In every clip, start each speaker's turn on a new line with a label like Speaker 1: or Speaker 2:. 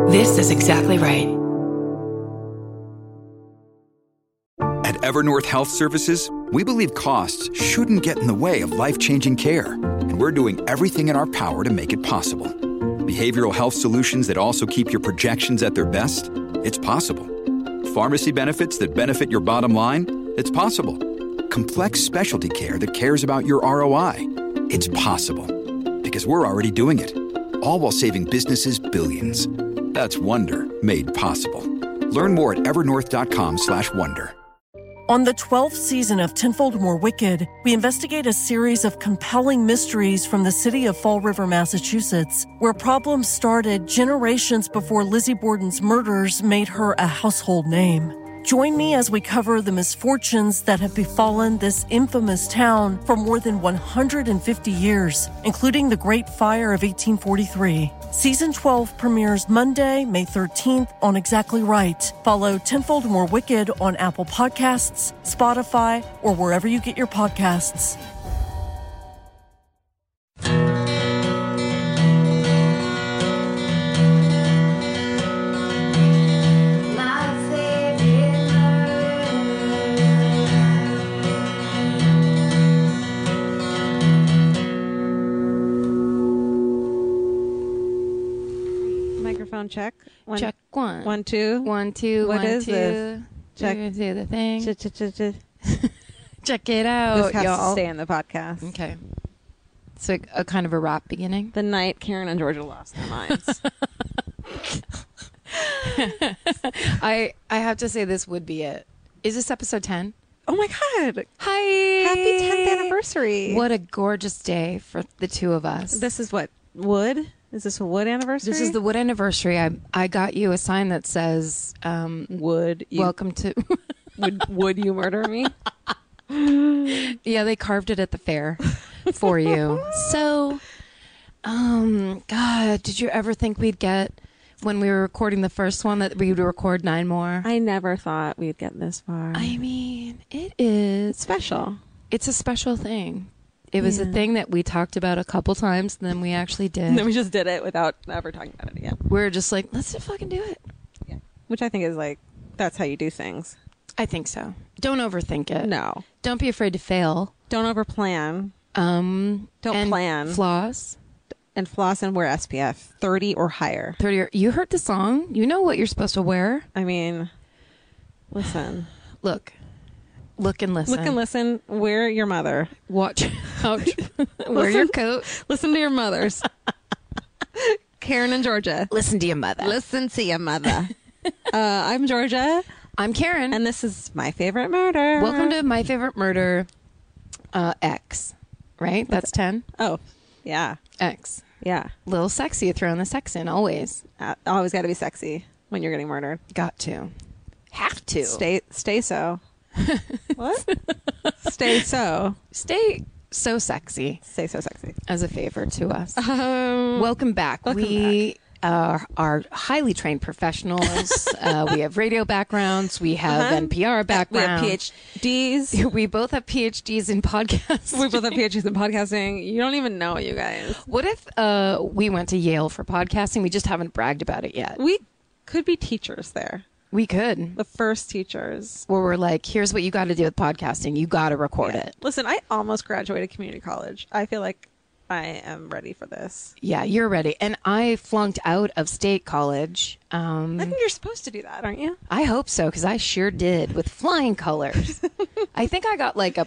Speaker 1: This is exactly right.
Speaker 2: At Evernorth Health Services, we believe costs shouldn't get in the way of life-changing care, and we're doing everything in our power to make it possible. Behavioral health solutions that also keep your projections at their best? It's possible. Pharmacy benefits that benefit your bottom line? It's possible. Complex specialty care that cares about your ROI? It's possible. Because we're already doing it. All while saving businesses billions. That's Wonder made possible. Learn more at evernorth.com/wonder.
Speaker 3: On the 12th season of Tenfold More Wicked, we investigate a series of compelling mysteries from the city of Fall River, Massachusetts, where problems started generations before Lizzie Borden's murders made her a household name. Join me as we cover the misfortunes that have befallen this infamous town for more than 150 years, including the Great Fire of 1843. Season 12 premieres Monday, May 13th on Exactly Right. Follow Tenfold More Wicked on Apple Podcasts, Spotify, or wherever you get your podcasts.
Speaker 4: Check.
Speaker 5: Check one.
Speaker 4: 1, 2.
Speaker 5: 1, 2.
Speaker 4: What
Speaker 5: 1,
Speaker 4: is
Speaker 5: 2.
Speaker 4: this? Check.
Speaker 5: Do the thing.
Speaker 4: Check
Speaker 5: it out,
Speaker 4: this has
Speaker 5: y'all.
Speaker 4: to stay in the podcast.
Speaker 5: Okay. It's like a kind of a rap beginning.
Speaker 4: The night Karen and Georgia lost their minds.
Speaker 5: I have to say this would be it. Is this episode 10?
Speaker 4: Oh my God.
Speaker 5: Hi.
Speaker 4: Happy 10th anniversary.
Speaker 5: What a gorgeous day for the two of us.
Speaker 4: This is what? Wood? Is this a Wood anniversary?
Speaker 5: This is the Wood anniversary. I got you a sign that says,
Speaker 4: Would you,
Speaker 5: welcome to...
Speaker 4: would you murder me?
Speaker 5: Yeah, they carved it at the fair for you. So, God, did you ever think we'd get, when we were recording the first one, that we would record 9 more?
Speaker 4: I never thought we'd get this far.
Speaker 5: I mean, it is
Speaker 4: special.
Speaker 5: It's a special thing. It was a thing that we talked about a couple times, and then we actually did.
Speaker 4: And then we just did it without ever talking about it again.
Speaker 5: We were just like, let's just fucking do it.
Speaker 4: Yeah. Which I think is like, that's how you do things.
Speaker 5: I think so. Don't overthink it.
Speaker 4: No.
Speaker 5: Don't be afraid to fail.
Speaker 4: Don't overplan.
Speaker 5: Don't
Speaker 4: plan.
Speaker 5: Floss.
Speaker 4: And floss and wear SPF 30 or higher.
Speaker 5: 30 you heard the song. You know what you're supposed to wear.
Speaker 4: I mean, listen.
Speaker 5: Look and listen.
Speaker 4: Look and listen. Wear your mother.
Speaker 5: Watch out. Wear your coat.
Speaker 4: Listen to your mothers. Karen and Georgia.
Speaker 5: Listen to your mother.
Speaker 4: Listen to your mother. I'm Georgia.
Speaker 5: I'm Karen.
Speaker 4: And this is My Favorite Murder.
Speaker 5: Welcome to My Favorite Murder X. Right? That's 10?
Speaker 4: Oh, yeah.
Speaker 5: X.
Speaker 4: Yeah.
Speaker 5: Little sexy, throwing the sex in, always.
Speaker 4: Always got to be sexy when you're getting murdered.
Speaker 5: Got to. Have to.
Speaker 4: Stay so. What? Stay so
Speaker 5: sexy.
Speaker 4: Stay so sexy.
Speaker 5: As a favor to us. Welcome back. We are highly trained professionals. We have radio backgrounds. We have NPR backgrounds.
Speaker 4: We have PhDs.
Speaker 5: We both have PhDs in podcasting.
Speaker 4: We both have PhDs in podcasting. You don't even know, you guys.
Speaker 5: What if we went to Yale for podcasting? We just haven't bragged about it yet.
Speaker 4: We could be teachers there.
Speaker 5: We could.
Speaker 4: The first teachers.
Speaker 5: Where we're like, here's what you got to do with podcasting. You got to record it.
Speaker 4: Listen, I almost graduated community college. I feel like I am ready for this.
Speaker 5: Yeah, you're ready. And I flunked out of state college.
Speaker 4: I think you're supposed to do that, aren't you?
Speaker 5: I hope so, because I sure did with flying colors. I think I got like a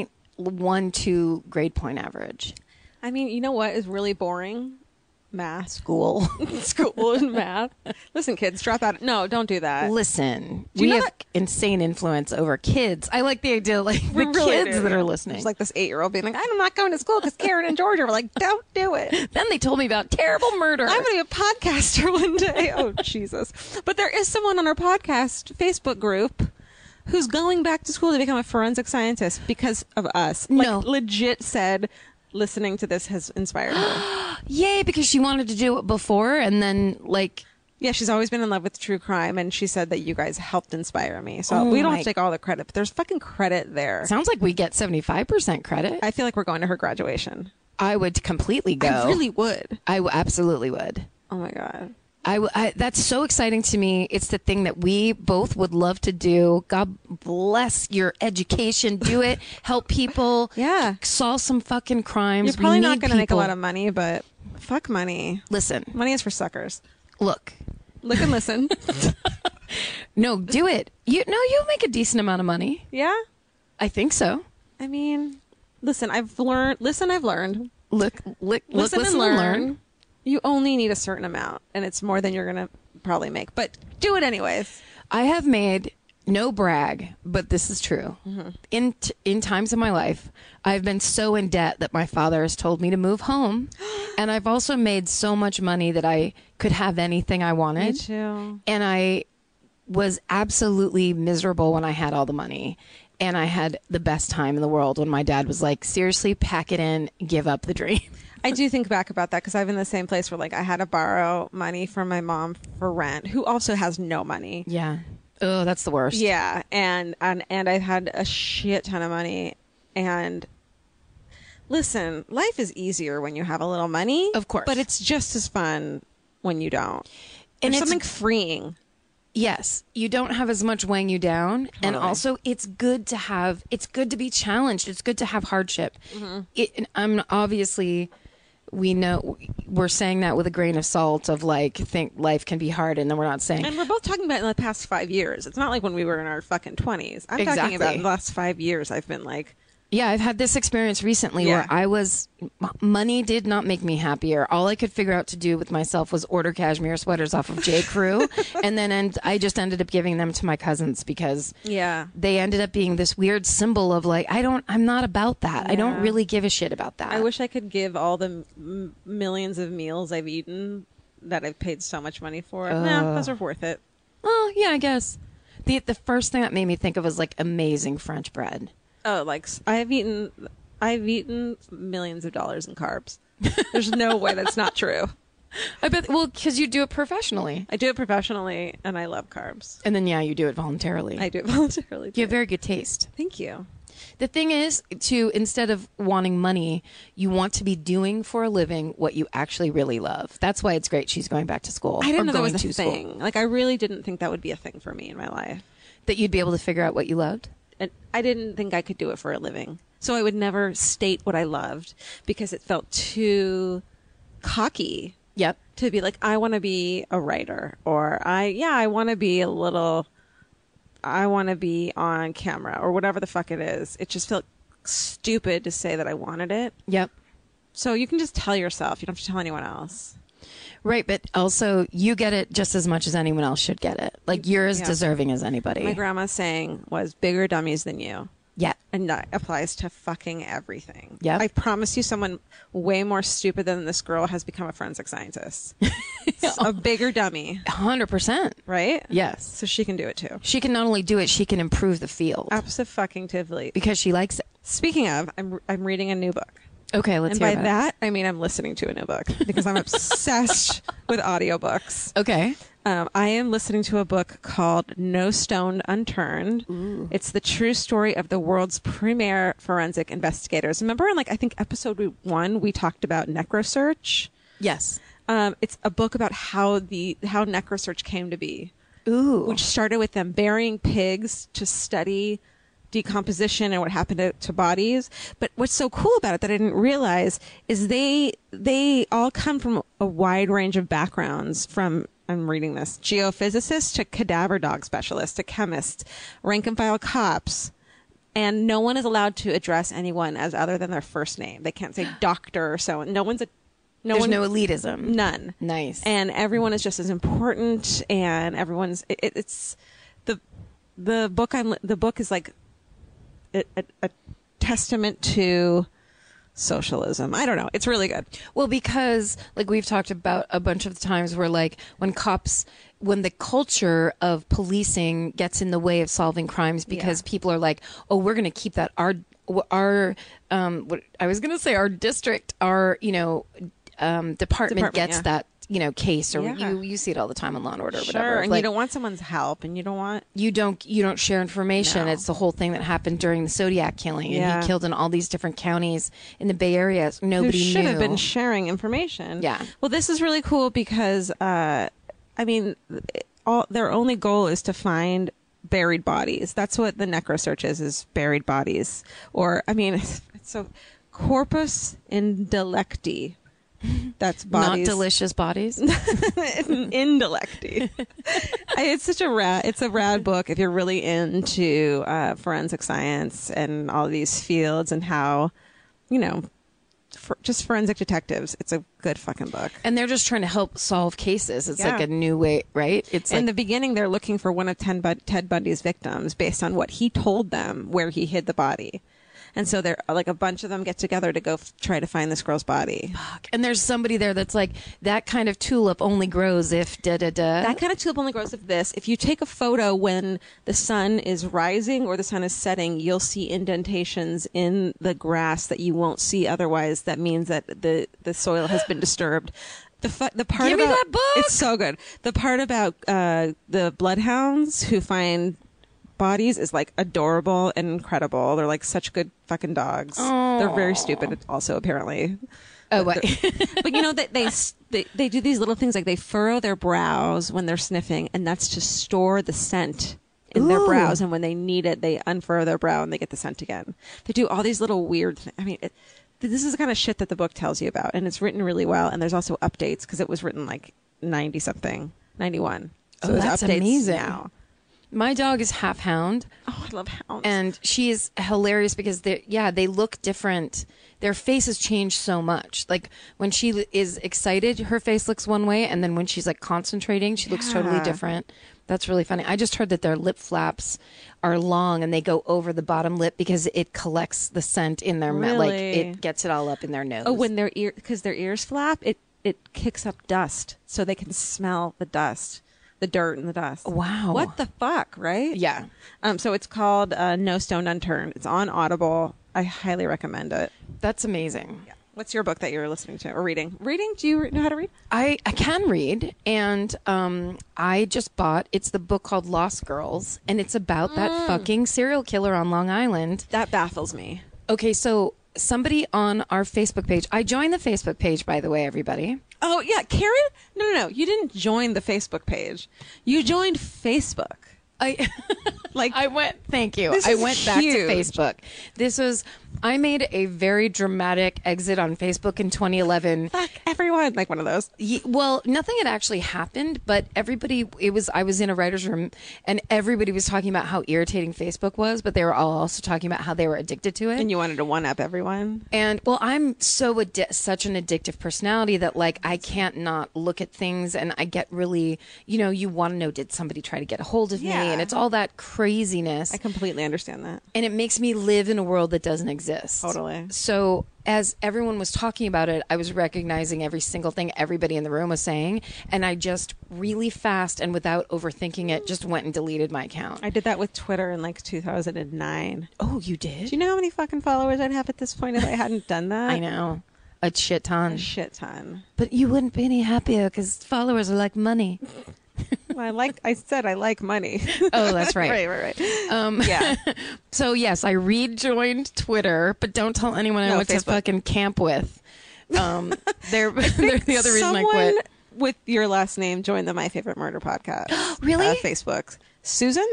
Speaker 5: 0.12 grade point average.
Speaker 4: I mean, you know what is really boring? Math.
Speaker 5: School
Speaker 4: and math. Listen, kids, drop out. No, don't do that.
Speaker 5: Listen, we have insane influence over kids. I like the idea, like the really kids that are listening.
Speaker 4: It's like this 8-year-old being like, I'm not going to school because Karen and Georgia were like, don't do it.
Speaker 5: Then they told me about terrible murder.
Speaker 4: I'm going to be a podcaster one day. Oh, Jesus. But there is someone on our podcast Facebook group who's going back to school to become a forensic scientist because of us.
Speaker 5: No.
Speaker 4: Like, legit said, listening to this has inspired her.
Speaker 5: Yay, because she wanted to do it before and then like...
Speaker 4: Yeah, she's always been in love with true crime, and she said that you guys helped inspire me. So we don't have to take all the credit, but there's fucking credit there.
Speaker 5: Sounds like we get 75% credit.
Speaker 4: I feel like we're going to her graduation.
Speaker 5: I would completely go.
Speaker 4: I really would.
Speaker 5: I absolutely would.
Speaker 4: Oh, my God.
Speaker 5: That's so exciting to me. It's the thing that we both would love to do. God bless your education. Do it. Help people.
Speaker 4: Yeah.
Speaker 5: Solve some fucking crimes.
Speaker 4: You're probably not going to make a lot of money, but fuck money.
Speaker 5: Listen.
Speaker 4: Money is for suckers.
Speaker 5: Look
Speaker 4: and listen.
Speaker 5: No, do it. You'll make a decent amount of money.
Speaker 4: Yeah?
Speaker 5: I think so.
Speaker 4: I mean, listen, I've learned. Listen and learn. You only need a certain amount, and it's more than you're going to probably make. But do it anyways.
Speaker 5: I have made, no brag, but this is true. Mm-hmm. In times of my life, I've been so in debt that my father has told me to move home. And I've also made so much money that I could have anything I wanted.
Speaker 4: Me too.
Speaker 5: And I was absolutely miserable when I had all the money. And I had the best time in the world when my dad was like, seriously, pack it in, give up the dream.
Speaker 4: I do think back about that because I'm in the same place where, like, I had to borrow money from my mom for rent, who also has no money.
Speaker 5: Yeah. Oh, that's the worst.
Speaker 4: Yeah. And I had a shit ton of money. And listen, life is easier when you have a little money.
Speaker 5: Of course.
Speaker 4: But it's just as fun when you don't.
Speaker 5: And
Speaker 4: There's
Speaker 5: it's
Speaker 4: something freeing.
Speaker 5: Yes, you don't have as much weighing you down. Totally. And also it's good to be challenged. It's good to have hardship. Mm-hmm. We know we're saying that with a grain of salt of like, think life can be hard. And then we're not saying.
Speaker 4: And we're both talking about in the past 5 years. It's not like when we were in our fucking 20s. I'm talking about the last 5 years. I've been like.
Speaker 5: Yeah, I've had this experience recently where money did not make me happier. All I could figure out to do with myself was order cashmere sweaters off of J. Crew. and I just ended up giving them to my cousins because they ended up being this weird symbol of like, I'm not about that. Yeah. I don't really give a shit about that.
Speaker 4: I wish I could give all the millions of meals I've eaten that I've paid so much money for. No, those are worth it.
Speaker 5: Oh, yeah, I guess. The first thing that made me think of was like amazing French bread.
Speaker 4: Oh, like I've eaten millions of dollars in carbs. There's no way that's not true.
Speaker 5: I bet. Well, because you do it professionally.
Speaker 4: I do it professionally, and I love carbs.
Speaker 5: And then you do it voluntarily.
Speaker 4: I do it voluntarily.
Speaker 5: You have very good taste.
Speaker 4: Thank you.
Speaker 5: The thing is, instead of wanting money, you want to be doing for a living what you actually really love. That's why it's great she's going back to school.
Speaker 4: I didn't know that was a thing. Like, I really didn't think that would be a thing for me in my life.
Speaker 5: That you'd be able to figure out what you loved?
Speaker 4: And I didn't think I could do it for a living. So I would never state what I loved because it felt too cocky.
Speaker 5: Yep.
Speaker 4: To be like, I want to be a writer, or I want to be I want to be on camera, or whatever the fuck it is. It just felt stupid to say that I wanted it.
Speaker 5: Yep.
Speaker 4: So you can just tell yourself. You don't have to tell anyone else.
Speaker 5: Right, but also you get it just as much as anyone else should get it. Like, you're as deserving as anybody.
Speaker 4: My grandma's saying was bigger dummies than you.
Speaker 5: Yeah.
Speaker 4: And that applies to fucking everything.
Speaker 5: Yeah.
Speaker 4: I promise you someone way more stupid than this girl has become a forensic scientist. A bigger dummy.
Speaker 5: 100%.
Speaker 4: Right?
Speaker 5: Yes.
Speaker 4: So she can do it too.
Speaker 5: She can not only do it, she can improve the field.
Speaker 4: Abso-fucking-tively.
Speaker 5: Because she likes it.
Speaker 4: Speaking of, I'm reading a new book.
Speaker 5: Okay, let's hear about it.
Speaker 4: And by that, I mean I'm listening to a new book because I'm obsessed with audiobooks.
Speaker 5: Okay.
Speaker 4: I am listening to a book called No Stone Unturned. Ooh. It's the true story of the world's premier forensic investigators. Remember in, like, I think episode 1, we talked about necrosearch?
Speaker 5: Yes.
Speaker 4: It's a book about how necrosearch came to be.
Speaker 5: Ooh.
Speaker 4: Which started with them burying pigs to study decomposition and what happened to bodies. But what's so cool about it that I didn't realize is they all come from a wide range of backgrounds, from, I'm reading this, geophysicists to cadaver dog specialists to chemists, rank and file cops. And no one is allowed to address anyone as other than their first name. They can't say doctor or so. There's no
Speaker 5: elitism.
Speaker 4: None.
Speaker 5: Nice.
Speaker 4: And everyone is just as important, and everyone's it's the book is like a testament to socialism. I don't know. It's really good.
Speaker 5: Well, because like we've talked about a bunch of times where, like, when the culture of policing gets in the way of solving crimes because people are like, oh, we're going to keep that our what I was going to say, our district, our, department gets that, case, or you see it all the time on Law and Order or whatever.
Speaker 4: Sure, and like, you don't want someone's help, and you don't share information.
Speaker 5: No. It's the whole thing that happened during the Zodiac killing, and he killed in all these different counties in the Bay Area. Nobody
Speaker 4: should have been sharing information.
Speaker 5: Yeah.
Speaker 4: Well, this is really cool because I mean, their only goal is to find buried bodies. That's what the necrosearch is buried bodies. Or, I mean, it's so corpus indelecti. That's bodies.
Speaker 5: Not delicious bodies.
Speaker 4: Indelecti. It's a rad book if you're really into forensic science and all these fields and how, just forensic detectives. It's a good fucking book.
Speaker 5: And they're just trying to help solve cases. It's like a new way, right? It's
Speaker 4: in the beginning, they're looking for one of Ted Bundy's victims based on what he told them where he hid the body. And so they're like a bunch of them get together to go try to find this girl's body.
Speaker 5: Fuck. And there's somebody there that's like, that kind of tulip only grows if da-da-da.
Speaker 4: That kind of tulip only grows if this. If you take a photo when the sun is rising or the sun is setting, you'll see indentations in the grass that you won't see otherwise. That means that the soil has been disturbed. The part
Speaker 5: Give me
Speaker 4: about
Speaker 5: that book!
Speaker 4: It's so good. The part about the bloodhounds who find bodies is like adorable and incredible. They're like such good fucking dogs.
Speaker 5: Aww.
Speaker 4: They're very stupid also, apparently.
Speaker 5: Oh, what?
Speaker 4: But you know that they do these little things like they furrow their brows when they're sniffing, and that's to store the scent in their brows. And when they need it, they unfurrow their brow and they get the scent again. They do all these little weird things. I mean, this is the kind of shit that the book tells you about, and it's written really well. And there's also updates because it was written like 91. So there's
Speaker 5: that's
Speaker 4: updates
Speaker 5: amazing.
Speaker 4: now.
Speaker 5: My dog is half hound.
Speaker 4: Oh, I love hounds.
Speaker 5: And she is hilarious because they look different. Their faces change so much. Like when she is excited, her face looks one way. And then when she's like concentrating, she looks totally different. That's really funny. I just heard that their lip flaps are long and they go over the bottom lip because it collects the scent in their mouth. Like it gets it all up in their nose.
Speaker 4: Oh, when because their ears flap, it kicks up dust so they can smell the dust. The dirt and the dust.
Speaker 5: Wow.
Speaker 4: What the fuck, right?
Speaker 5: Yeah.
Speaker 4: So it's called No Stone Unturned. It's on Audible. I highly recommend it.
Speaker 5: That's amazing.
Speaker 4: Yeah. What's your book that you're listening to or reading? Reading? Do you know how to read?
Speaker 5: I can read, and I just bought, it's the book called Lost Girls, and it's about that fucking serial killer on Long Island.
Speaker 4: That baffles me.
Speaker 5: Okay, so somebody on our Facebook page, I joined the Facebook page, by the way, everybody.
Speaker 4: Oh, yeah. Karen? No. You didn't join the Facebook page. You joined Facebook.
Speaker 5: I went, thank you.
Speaker 4: This
Speaker 5: I
Speaker 4: is
Speaker 5: went back to
Speaker 4: huge.
Speaker 5: Facebook. I made a very dramatic exit on Facebook in 2011.
Speaker 4: Fuck everyone. Like one of those.
Speaker 5: Well, nothing had actually happened, but I was in a writer's room and everybody was talking about how irritating Facebook was, but they were all also talking about how they were addicted to it.
Speaker 4: And you wanted to one-up everyone?
Speaker 5: And well, I'm such an addictive personality that like I can't not look at things, and I get really, you want to know, did somebody try to get a hold of me? And it's all that craziness.
Speaker 4: I completely understand that.
Speaker 5: And it makes me live in a world that doesn't exist.
Speaker 4: Totally.
Speaker 5: So as everyone was talking about it, I was recognizing every single thing everybody in the room was saying, and I just really fast and without overthinking it just went and deleted my account.
Speaker 4: I did that with Twitter in like 2009.
Speaker 5: Oh, you did?
Speaker 4: Do you know how many fucking followers I'd have at this point if I hadn't done that?
Speaker 5: I know. A shit ton.
Speaker 4: A shit ton.
Speaker 5: But you wouldn't be any happier because followers are like money.
Speaker 4: Well, I said I like money.
Speaker 5: Oh, that's right.
Speaker 4: right.
Speaker 5: Yeah. So yes, I rejoined Twitter, but don't tell anyone I went to fucking camp with. They're the other reason I quit.
Speaker 4: With your last name joined the My Favorite Murder podcast.
Speaker 5: Really?
Speaker 4: Facebook. Susan?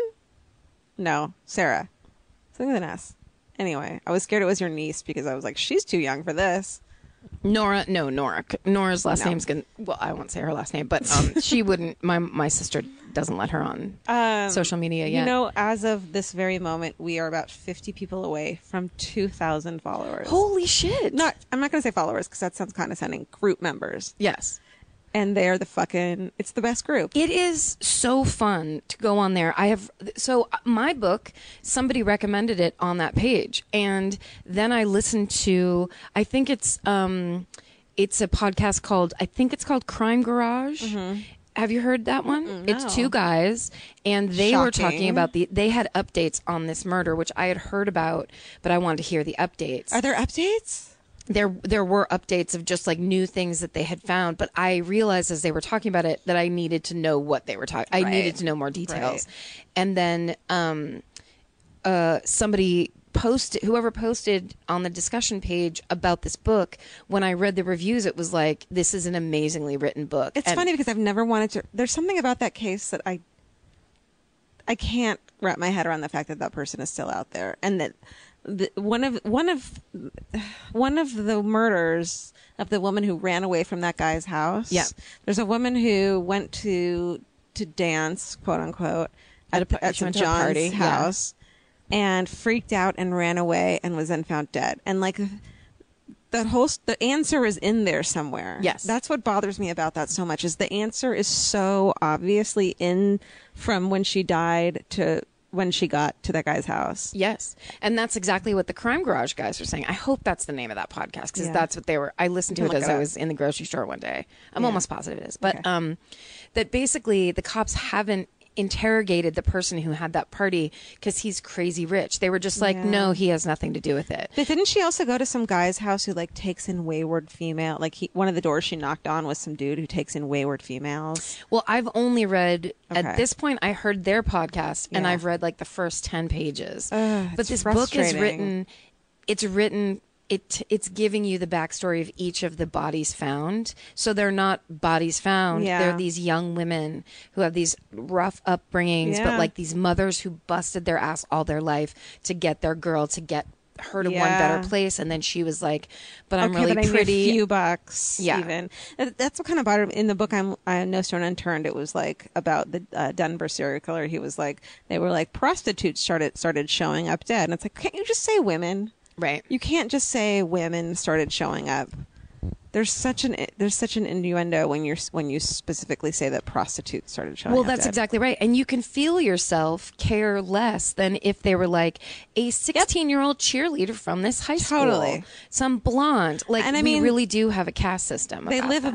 Speaker 4: No, Sarah. Something with an S. Anyway, I was scared it was your niece because I was like, she's too young for this.
Speaker 5: Nora. Nora's last name's gonna. Well, I won't say her last name, but she wouldn't. My sister doesn't let her on social media yet.
Speaker 4: As of this very moment, we are about 50 people away from 2,000 followers.
Speaker 5: Holy shit!
Speaker 4: I'm not going to say followers because that sounds condescending. Group members.
Speaker 5: Yes.
Speaker 4: And they're it's the best group.
Speaker 5: It is so fun to go on there. So my book, somebody recommended it on that page. And then I listened to, I think it's a podcast called Crime Garage. Mm-hmm. Have you heard that one?
Speaker 4: No.
Speaker 5: It's two guys, and they were talking about they had updates on this murder, which I had heard about, but I wanted to hear the updates.
Speaker 4: Are there updates?
Speaker 5: There were updates of just like new things that they had found, but I realized as they were talking about it that I needed to know what they were talking. I needed to know more details, and then somebody whoever posted on the discussion page about this book, when I read the reviews, it was like, this is an amazingly written book.
Speaker 4: It's funny because I've never wanted to. There's something about that case that I can't wrap my head around the fact that that person is still out there, and that one of the murders of the woman who ran away from that guy's house.
Speaker 5: Yeah,
Speaker 4: there's a woman who went to dance, quote unquote, at St. John's house, and freaked out and ran away and was then found dead. And like the answer is in there somewhere.
Speaker 5: Yes,
Speaker 4: that's what bothers me about that so much. Is the answer is so obviously in from when she died to when she got to that guy's house.
Speaker 5: Yes. And that's exactly what the Crime Garage guys are saying. I hope that's the name of that podcast, because that's what they were. I listened to it as I was in the grocery store one day. I'm almost positive it is. But that basically the cops haven't interrogated the person who had that party because he's crazy rich. They were just like, no, he has nothing to do with it.
Speaker 4: But didn't she also go to some guy's house who like takes in wayward female? Like one of the doors she knocked on was some dude who takes in wayward females.
Speaker 5: Well, I've only read at this point. I heard their podcast and I've read like the first 10 pages. But this book is written. It's written. It's giving you the backstory of each of the bodies found. So they're not bodies found.
Speaker 4: Yeah.
Speaker 5: They're these young women who have these rough upbringings, but like these mothers who busted their ass all their life to get their girl to get her to one better place. And then she was like, but I'm really
Speaker 4: but
Speaker 5: pretty.
Speaker 4: I need a few bucks. Yeah. Even. That's what kind of bothered me. In the book, I No Stone Unturned, it was like about the Denver serial killer. He was like, they were like prostitutes started showing up dead. And it's like, can't you just say women?
Speaker 5: Right.
Speaker 4: You can't just say women started showing up. There's such an innuendo when you specifically say that prostitutes started showing up.
Speaker 5: Well, that's exactly right. And you can feel yourself care less than if they were like a 16-year-old cheerleader from this high school.
Speaker 4: Totally.
Speaker 5: Some blonde. Like, and I mean, we really do have a caste system.
Speaker 4: They live a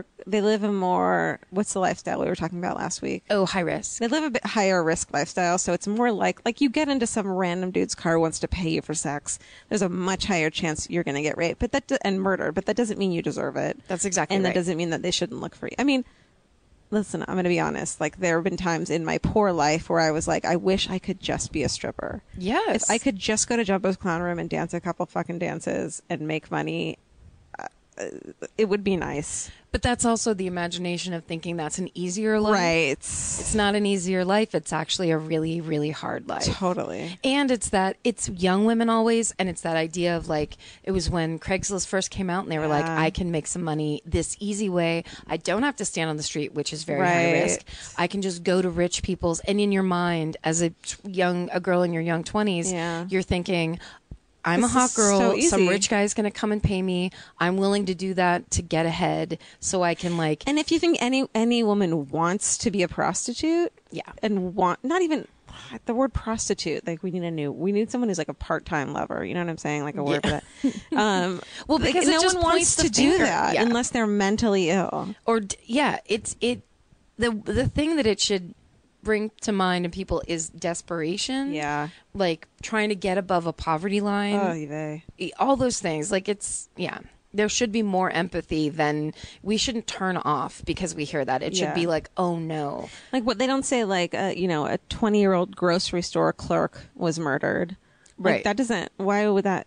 Speaker 4: more, what's the lifestyle we were talking about last week?
Speaker 5: Oh, high risk.
Speaker 4: They live a bit higher risk lifestyle. So it's more like you get into some random dude's car who wants to pay you for sex. There's a much higher chance you're going to get raped and murdered, but that doesn't mean you deserve it.
Speaker 5: That's exactly
Speaker 4: and
Speaker 5: right.
Speaker 4: And that doesn't mean that they shouldn't look for you. I mean, listen, I'm going to be honest. Like, there have been times in my poor life where I was like, I wish I could just be a stripper.
Speaker 5: Yes.
Speaker 4: If I could just go to Jumbo's Clown Room and dance a couple fucking dances and make money, it would be nice.
Speaker 5: But that's also the imagination of thinking that's an easier life.
Speaker 4: Right.
Speaker 5: It's not an easier life. It's actually a really, really hard life.
Speaker 4: Totally.
Speaker 5: And it's young women always. And it's that idea of like, it was when Craigslist first came out and they were like, I can make some money this easy way. I don't have to stand on the street, which is very high risk. I can just go to rich people's. And in your mind, as a girl in your young 20s, you're thinking, I'm a hot girl. So some rich guy's going to come and pay me. I'm willing to do that to get ahead so I can like.
Speaker 4: And if you think any woman wants to be a prostitute, and not even the word prostitute, like we need someone who's like a part-time lover. You know what I'm saying? Like a word for that.
Speaker 5: Well, because
Speaker 4: like, no one wants to do that unless they're mentally ill.
Speaker 5: Or the thing that it should bring to mind in people is desperation.
Speaker 4: Yeah.
Speaker 5: Like trying to get above a poverty line.
Speaker 4: Oh,
Speaker 5: all those things. Like there should be more empathy than we shouldn't turn off because we hear that. It should be like, oh no.
Speaker 4: Like what they don't say, like, a 20-year-old grocery store clerk was murdered.
Speaker 5: Right.
Speaker 4: Like, that doesn't, why would that?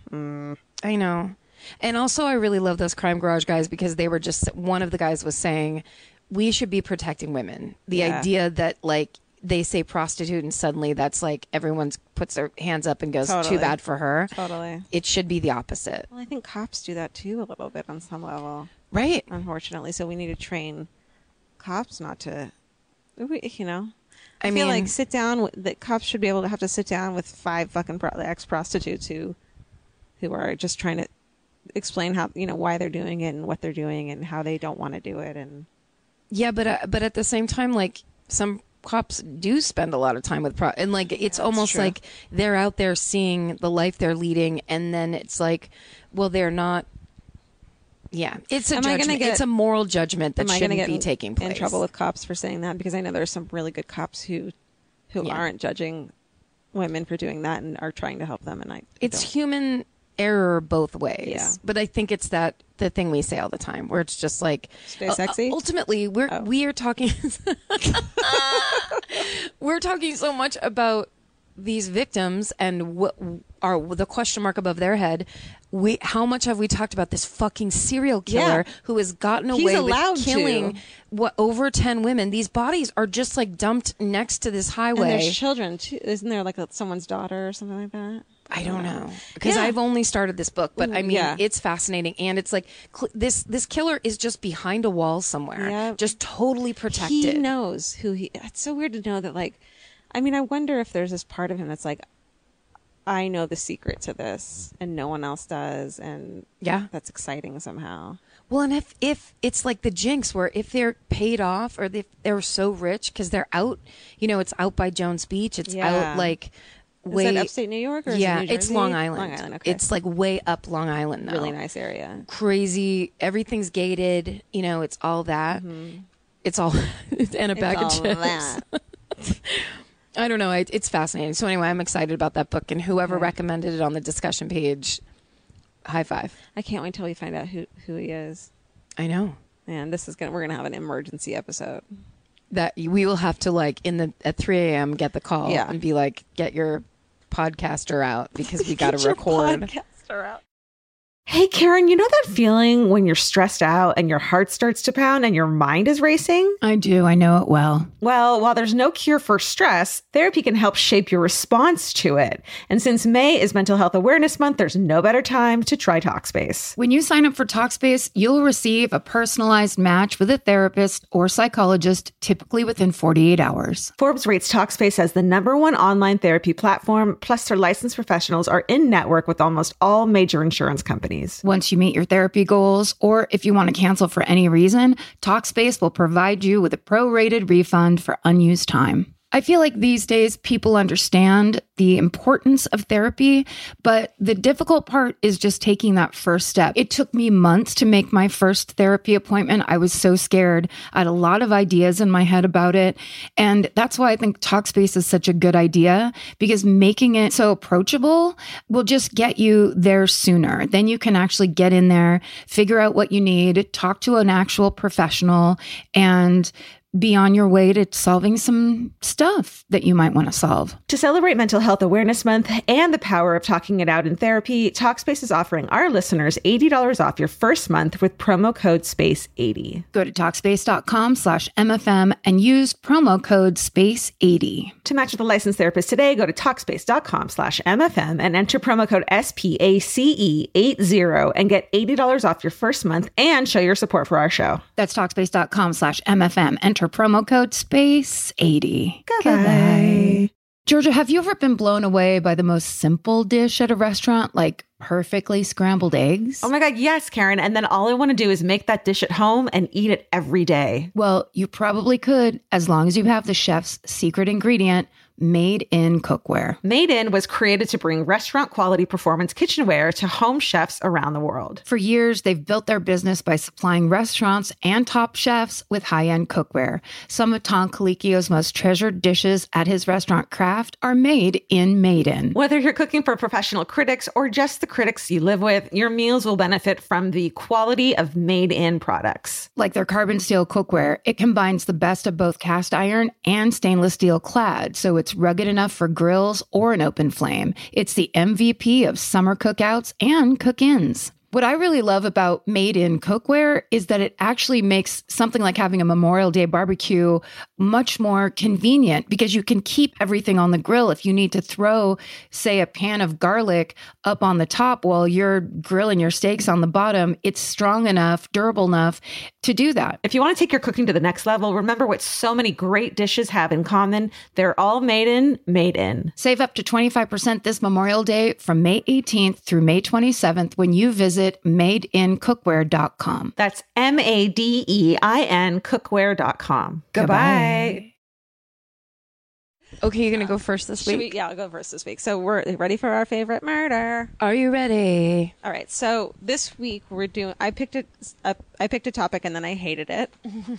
Speaker 5: I know. And also I really love those Crime Garage guys because they were just, one of the guys was saying, we should be protecting women. The idea that like they say prostitute and suddenly that's like everyone puts their hands up and goes, too bad for her.
Speaker 4: Totally.
Speaker 5: It should be the opposite.
Speaker 4: Well, I think cops do that too a little bit on some level.
Speaker 5: Right.
Speaker 4: Unfortunately. So we need to train cops not to, I mean, feel like the cops should be able to have to sit down with 5 fucking ex-prostitutes who are just trying to explain how, why they're doing it and what they're doing and how they don't want to do it. And
Speaker 5: yeah, but at the same time, like some cops do spend a lot of time with and like it's almost like they're out there seeing the life they're leading, and then it's like, well, they're not. Yeah, it's a judgment. It's a moral judgment that shouldn't be taking place.
Speaker 4: In trouble with cops for saying that, because I know there's some really good cops who aren't judging women for doing that and are trying to help them. And
Speaker 5: it's human error both ways.
Speaker 4: Yeah.
Speaker 5: But I think it's the thing we say all the time where it's just like,
Speaker 4: stay sexy.
Speaker 5: Ultimately, we are talking we're talking so much about these victims and what are the question mark above their head. How much have we talked about this fucking serial killer who has gotten away with killing over 10 women? These bodies are just like dumped next to this highway.
Speaker 4: And there's children too. Isn't there like someone's daughter or something like that?
Speaker 5: I don't know, because I've only started this book, but I mean, it's fascinating, and it's like this killer is just behind a wall somewhere, just totally protected.
Speaker 4: He knows who he. It's so weird to know that. Like, I mean, I wonder if there's this part of him that's like, I know the secret to this, and no one else does, and that's exciting somehow.
Speaker 5: Well, and if it's like the Jinx, where if they're paid off or if they're so rich because they're out, it's out by Jones Beach, it's out like.
Speaker 4: Is that upstate New York? Or is it New Jersey?
Speaker 5: It's Long Island.
Speaker 4: Long Island, okay.
Speaker 5: It's like way up Long Island, though.
Speaker 4: Really nice area.
Speaker 5: Crazy. Everything's gated. It's all that. Mm-hmm. It's all and a bag of chips. I don't know. It's fascinating. So anyway, I'm excited about that book, and whoever recommended it on the discussion page, high five.
Speaker 4: I can't wait till we find out who he is.
Speaker 5: I know.
Speaker 4: Man, we're gonna have an emergency episode.
Speaker 5: That we will have to like at 3 a.m. get the call and be like, get your podcaster out because we got to record.
Speaker 4: Podcaster out.
Speaker 1: Hey, Karen, you know that feeling when you're stressed out and your heart starts to pound and your mind is racing?
Speaker 5: I do. I know it well.
Speaker 1: Well, while there's no cure for stress, therapy can help shape your response to it. And since May is Mental Health Awareness Month, there's no better time to try Talkspace.
Speaker 6: When you sign up for Talkspace, you'll receive a personalized match with a therapist or psychologist, typically within 48 hours.
Speaker 1: Forbes rates Talkspace as the #1 online therapy platform, plus their licensed professionals are in network with almost all major insurance companies.
Speaker 6: Once you meet your therapy goals, or if you want to cancel for any reason, Talkspace will provide you with a prorated refund for unused time. I feel like these days people understand the importance of therapy, but the difficult part is just taking that first step. It took me months to make my first therapy appointment. I was so scared. I had a lot of ideas in my head about it. And that's why I think Talkspace is such a good idea, because making it so approachable will just get you there sooner. Then you can actually get in there, figure out what you need, talk to an actual professional, and be on your way to solving some stuff that you might want to solve.
Speaker 1: To celebrate Mental Health Awareness Month and the power of talking it out in therapy, Talkspace is offering our listeners $80 off your first month with promo code SPACE80.
Speaker 6: Go to Talkspace.com/MFM and use promo code SPACE80.
Speaker 1: To match with a licensed therapist today, go to Talkspace.com/MFM and enter promo code SPACE80 and get $80 off your first month and show your support for our show.
Speaker 6: That's Talkspace.com/MFM. Enter promo code SPACE80.
Speaker 1: Goodbye.
Speaker 6: Georgia, have you ever been blown away by the most simple dish at a restaurant, like perfectly scrambled eggs?
Speaker 1: Oh my God, yes, Karen. And then all I want to do is make that dish at home and eat it every day.
Speaker 6: Well, you probably could, as long as you have the chef's secret ingredient, Made in Cookware.
Speaker 1: Made In was created to bring restaurant quality performance kitchenware to home chefs around the world.
Speaker 6: For years, they've built their business by supplying restaurants and top chefs with high-end cookware. Some of Tom Colicchio's most treasured dishes at his restaurant Craft are made in Made In.
Speaker 1: Whether you're cooking for professional critics or just the critics you live with, your meals will benefit from the quality of Made In products.
Speaker 6: Like their carbon steel cookware, it combines the best of both cast iron and stainless steel clad, so it's rugged enough for grills or an open flame. It's the MVP of summer cookouts and cook-ins. What I really love about Made in Cookware is that it actually makes something like having a Memorial Day barbecue much more convenient, because you can keep everything on the grill. If you need to throw, say, a pan of garlic up on the top while you're grilling your steaks on the bottom, it's strong enough, durable enough to do that.
Speaker 1: If you want to take your cooking to the next level, remember what so many great dishes have in common. They're all made in. Save up
Speaker 6: to 25% this Memorial Day from May 18th through May 27th when you visit madeincookware.com.
Speaker 1: That's MADEIN cookware.com. Goodbye.
Speaker 5: Okay, you're going to go first this week?
Speaker 4: I'll go first this week. So we're ready for our favorite murder.
Speaker 5: Are you ready?
Speaker 4: All right. So this week we're doing, I picked a topic and then I hated it.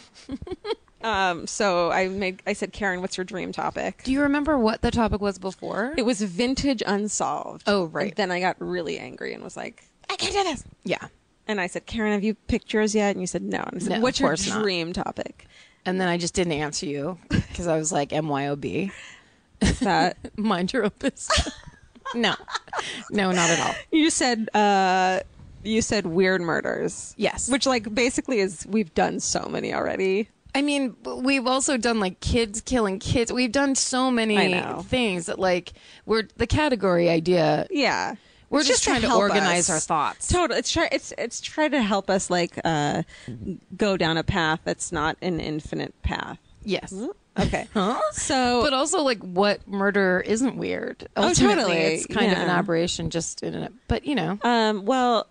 Speaker 4: So I said, Karen, what's your dream topic?
Speaker 5: Do you remember what the topic was before?
Speaker 4: It was vintage unsolved.
Speaker 5: Oh, right.
Speaker 4: And then I got really angry and was like, I can't do this.
Speaker 5: Yeah.
Speaker 4: And I said, Karen, have you picked yours yet? And you said, no. And I said,
Speaker 5: no,
Speaker 4: what's your
Speaker 5: not.
Speaker 4: dream topic?
Speaker 5: And then I just didn't answer you because I was like, MYOB.
Speaker 4: Is that
Speaker 5: Mind your own business. No, not at all.
Speaker 4: you said? You said weird murders.
Speaker 5: Yes.
Speaker 4: Which like basically is we've done so many already.
Speaker 5: I mean, we've also done like kids killing kids. We've done so many things that like we're the category idea.
Speaker 4: Yeah.
Speaker 5: We're
Speaker 4: It's
Speaker 5: just trying to organize our thoughts.
Speaker 4: Totally. It's try to help us like go down a path that's not an infinite path.
Speaker 5: Yes.
Speaker 4: Okay. So
Speaker 5: But also like what murder isn't weird.
Speaker 4: Oh,
Speaker 5: Ultimately,
Speaker 4: totally.
Speaker 5: it's kind of an
Speaker 4: Yeah.
Speaker 5: aberration just in it. But you know.
Speaker 4: well,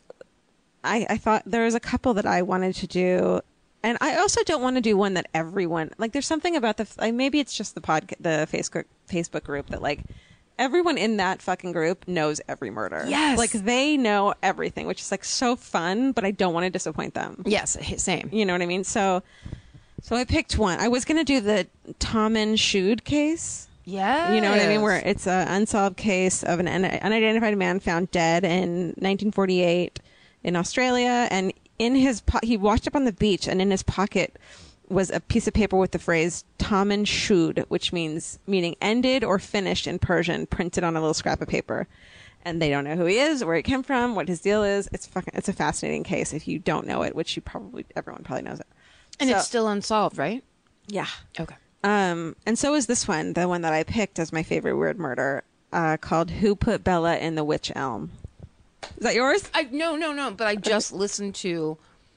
Speaker 4: I thought there was a couple that I wanted to do, and I also don't want to do one that everyone like. There's something about maybe it's just the Facebook group that like everyone in that fucking group knows every murder.
Speaker 5: Yes.
Speaker 4: Like they know everything, which is like so fun, but I don't want to disappoint them.
Speaker 5: Yes, same.
Speaker 4: You know what I mean? So I picked one. I was going to do the Tommen Schude case.
Speaker 5: Yeah.
Speaker 4: You know what I mean? Where it's an unsolved case of an unidentified man found dead in 1948 in Australia. And in his he washed up on the beach, and in his pocket was a piece of paper with the phrase Tommen Schude, which meaning ended or finished in Persian, printed on a little scrap of paper. And they don't know who he is, where he came from, what his deal is. It's a fascinating case if you don't know it, which everyone probably knows it.
Speaker 5: And it's still unsolved, right?
Speaker 4: Yeah.
Speaker 5: Okay.
Speaker 4: And so is this one, the one that I picked as my favorite weird murder, called Who Put Bella in the Witch Elm. Is that yours?
Speaker 5: No. But I just listened to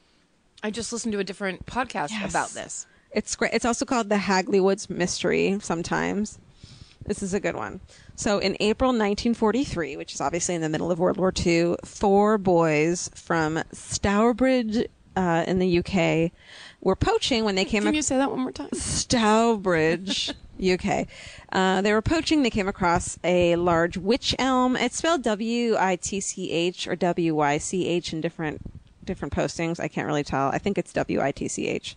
Speaker 5: a different podcast about this.
Speaker 4: It's great. It's also called the Hagley Woods Mystery sometimes. This is a good one. So in April 1943, which is obviously in the middle of World War II, 4 boys from Stourbridge in the UK were poaching when they came...
Speaker 5: Can you say that one more time?
Speaker 4: Stourbridge, UK. They were poaching. They came across a large wych elm. It's spelled W-I-T-C-H or W-Y-C-H in different postings. I can't really tell. I think it's W-I-T-C-H.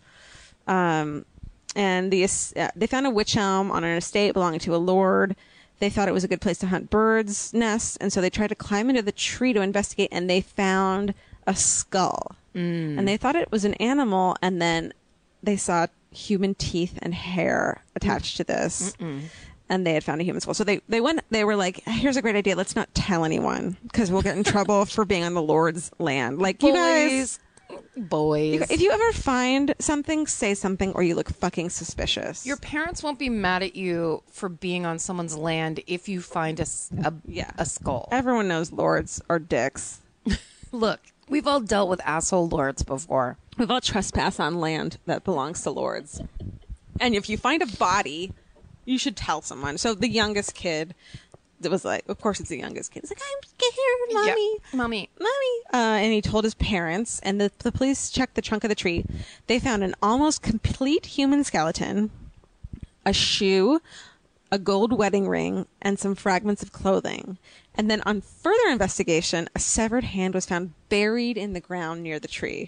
Speaker 4: And they found a wych elm on an estate belonging to a lord. They thought it was a good place to hunt birds' nests, and so they tried to climb into the tree to investigate, and they found a skull. And they thought it was an animal, and then they saw human teeth and hair attached to this. And they had found a human skull. So they were like, here's a great idea. Let's not tell anyone because we'll get in trouble for being on the Lord's land. Like, you guys...
Speaker 5: Boys.
Speaker 4: If you ever find something, say something, or you look fucking suspicious.
Speaker 5: Your parents won't be mad at you for being on someone's land if you find a skull.
Speaker 4: Everyone knows lords are dicks.
Speaker 5: Look, we've all dealt with asshole lords before.
Speaker 4: We've all trespassed on land that belongs to lords. And if you find a body, you should tell someone. So the youngest kid... It was like, of course, it's the youngest kid. It's like, I'm scared, mommy,
Speaker 5: mommy.
Speaker 4: And he told his parents, and the police checked the trunk of the tree. They found an almost complete human skeleton, a shoe, a gold wedding ring, and some fragments of clothing. And then on further investigation, a severed hand was found buried in the ground near the tree.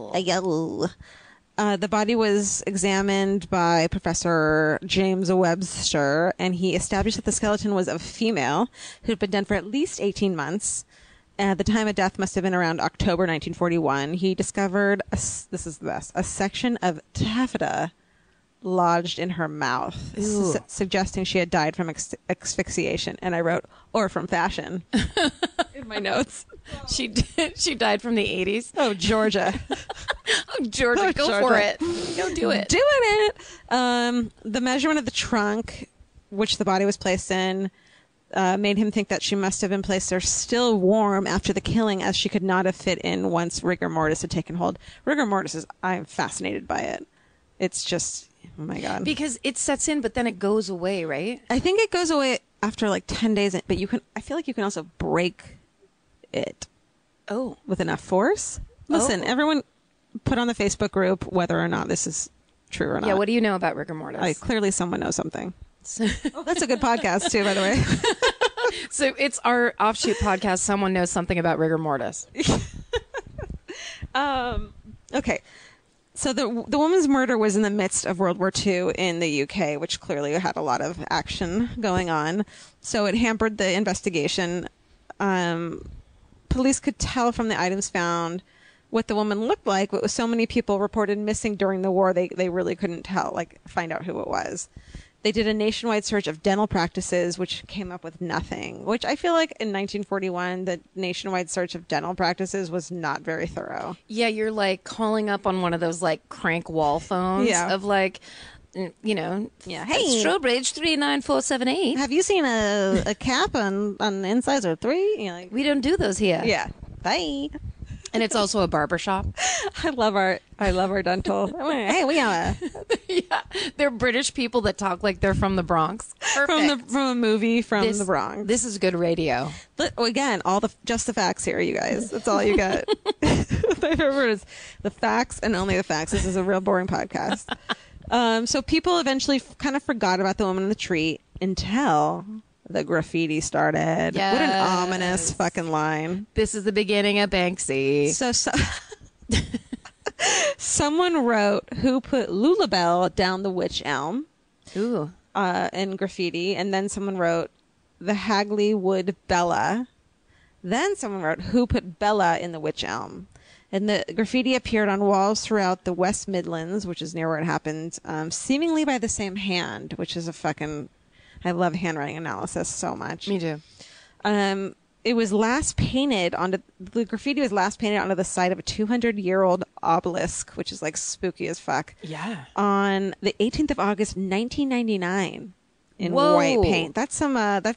Speaker 4: The body was examined by Professor James Webster, and he established that the skeleton was of a female who had been dead for at least 18 months. At the time of death must have been around October 1941. He discovered, this is the best, a section of taffeta lodged in her mouth, suggesting she had died from asphyxiation. And I wrote, or from fashion, in my notes.
Speaker 5: She died from the 80s.
Speaker 4: Oh, Georgia.
Speaker 5: Georgia, go for it. Go do it.
Speaker 4: Doing it. The measurement of the trunk, which the body was placed in, made him think that she must have been placed there still warm after the killing, as she could not have fit in once rigor mortis had taken hold. Rigor mortis I'm fascinated by it. It's just, oh my God.
Speaker 5: Because it sets in, but then it goes away, right?
Speaker 4: I think it goes away after like 10 days, but I feel like you can also break it.
Speaker 5: Oh.
Speaker 4: With enough force. Listen, everyone put on the Facebook group whether or not this is true or not.
Speaker 5: Yeah, what do you know about rigor mortis?
Speaker 4: Clearly someone knows something. That's a good podcast too, by the way.
Speaker 5: So it's our offshoot podcast, Someone Knows Something About Rigor Mortis.
Speaker 4: Okay. So the woman's murder was in the midst of World War II in the UK, which clearly had a lot of action going on. So it hampered the investigation. Police could tell from the items found what the woman looked like, but with so many people reported missing during the war, they really couldn't find out who it was. They did a nationwide search of dental practices, which came up with nothing, which I feel like in 1941, the nationwide search of dental practices was not very thorough.
Speaker 5: Yeah, you're like calling up on one of those like crank wall phones of like, you know,
Speaker 4: Hey,
Speaker 5: Strobridge 39478.
Speaker 4: have you seen a cap on the incisor 3? You know, like,
Speaker 5: We don't do those here.
Speaker 4: yeah. Bye.
Speaker 5: And it's also a barber shop.
Speaker 4: I love our dental. Hey, we got
Speaker 5: Yeah, they're British people that talk like they're from the Bronx. Perfect.
Speaker 4: from a movie from the Bronx.
Speaker 5: This is good radio.
Speaker 4: Again, just the facts here, you guys. That's all you got. My favorite word is the facts and only the facts. This is a real boring podcast. So people eventually kind of forgot about the woman in the tree until the graffiti started.
Speaker 5: Yes.
Speaker 4: What an ominous fucking line.
Speaker 5: This is the beginning of Banksy.
Speaker 4: So someone wrote, "Who put Lulabelle down the witch elm?"
Speaker 5: Ooh.
Speaker 4: In graffiti. And then someone wrote, "The Hagley Wood Bella." Then someone wrote, "Who put Bella in the witch elm?" And the graffiti appeared on walls throughout the West Midlands, which is near where it happened, seemingly by the same hand, which is a fucking... I love handwriting analysis so much.
Speaker 5: Me too.
Speaker 4: It was last painted the graffiti was last painted onto the side of a 200-year-old obelisk, which is like spooky as fuck.
Speaker 5: Yeah.
Speaker 4: On the 18th of August, 1999, in
Speaker 5: Whoa.
Speaker 4: white paint. That's some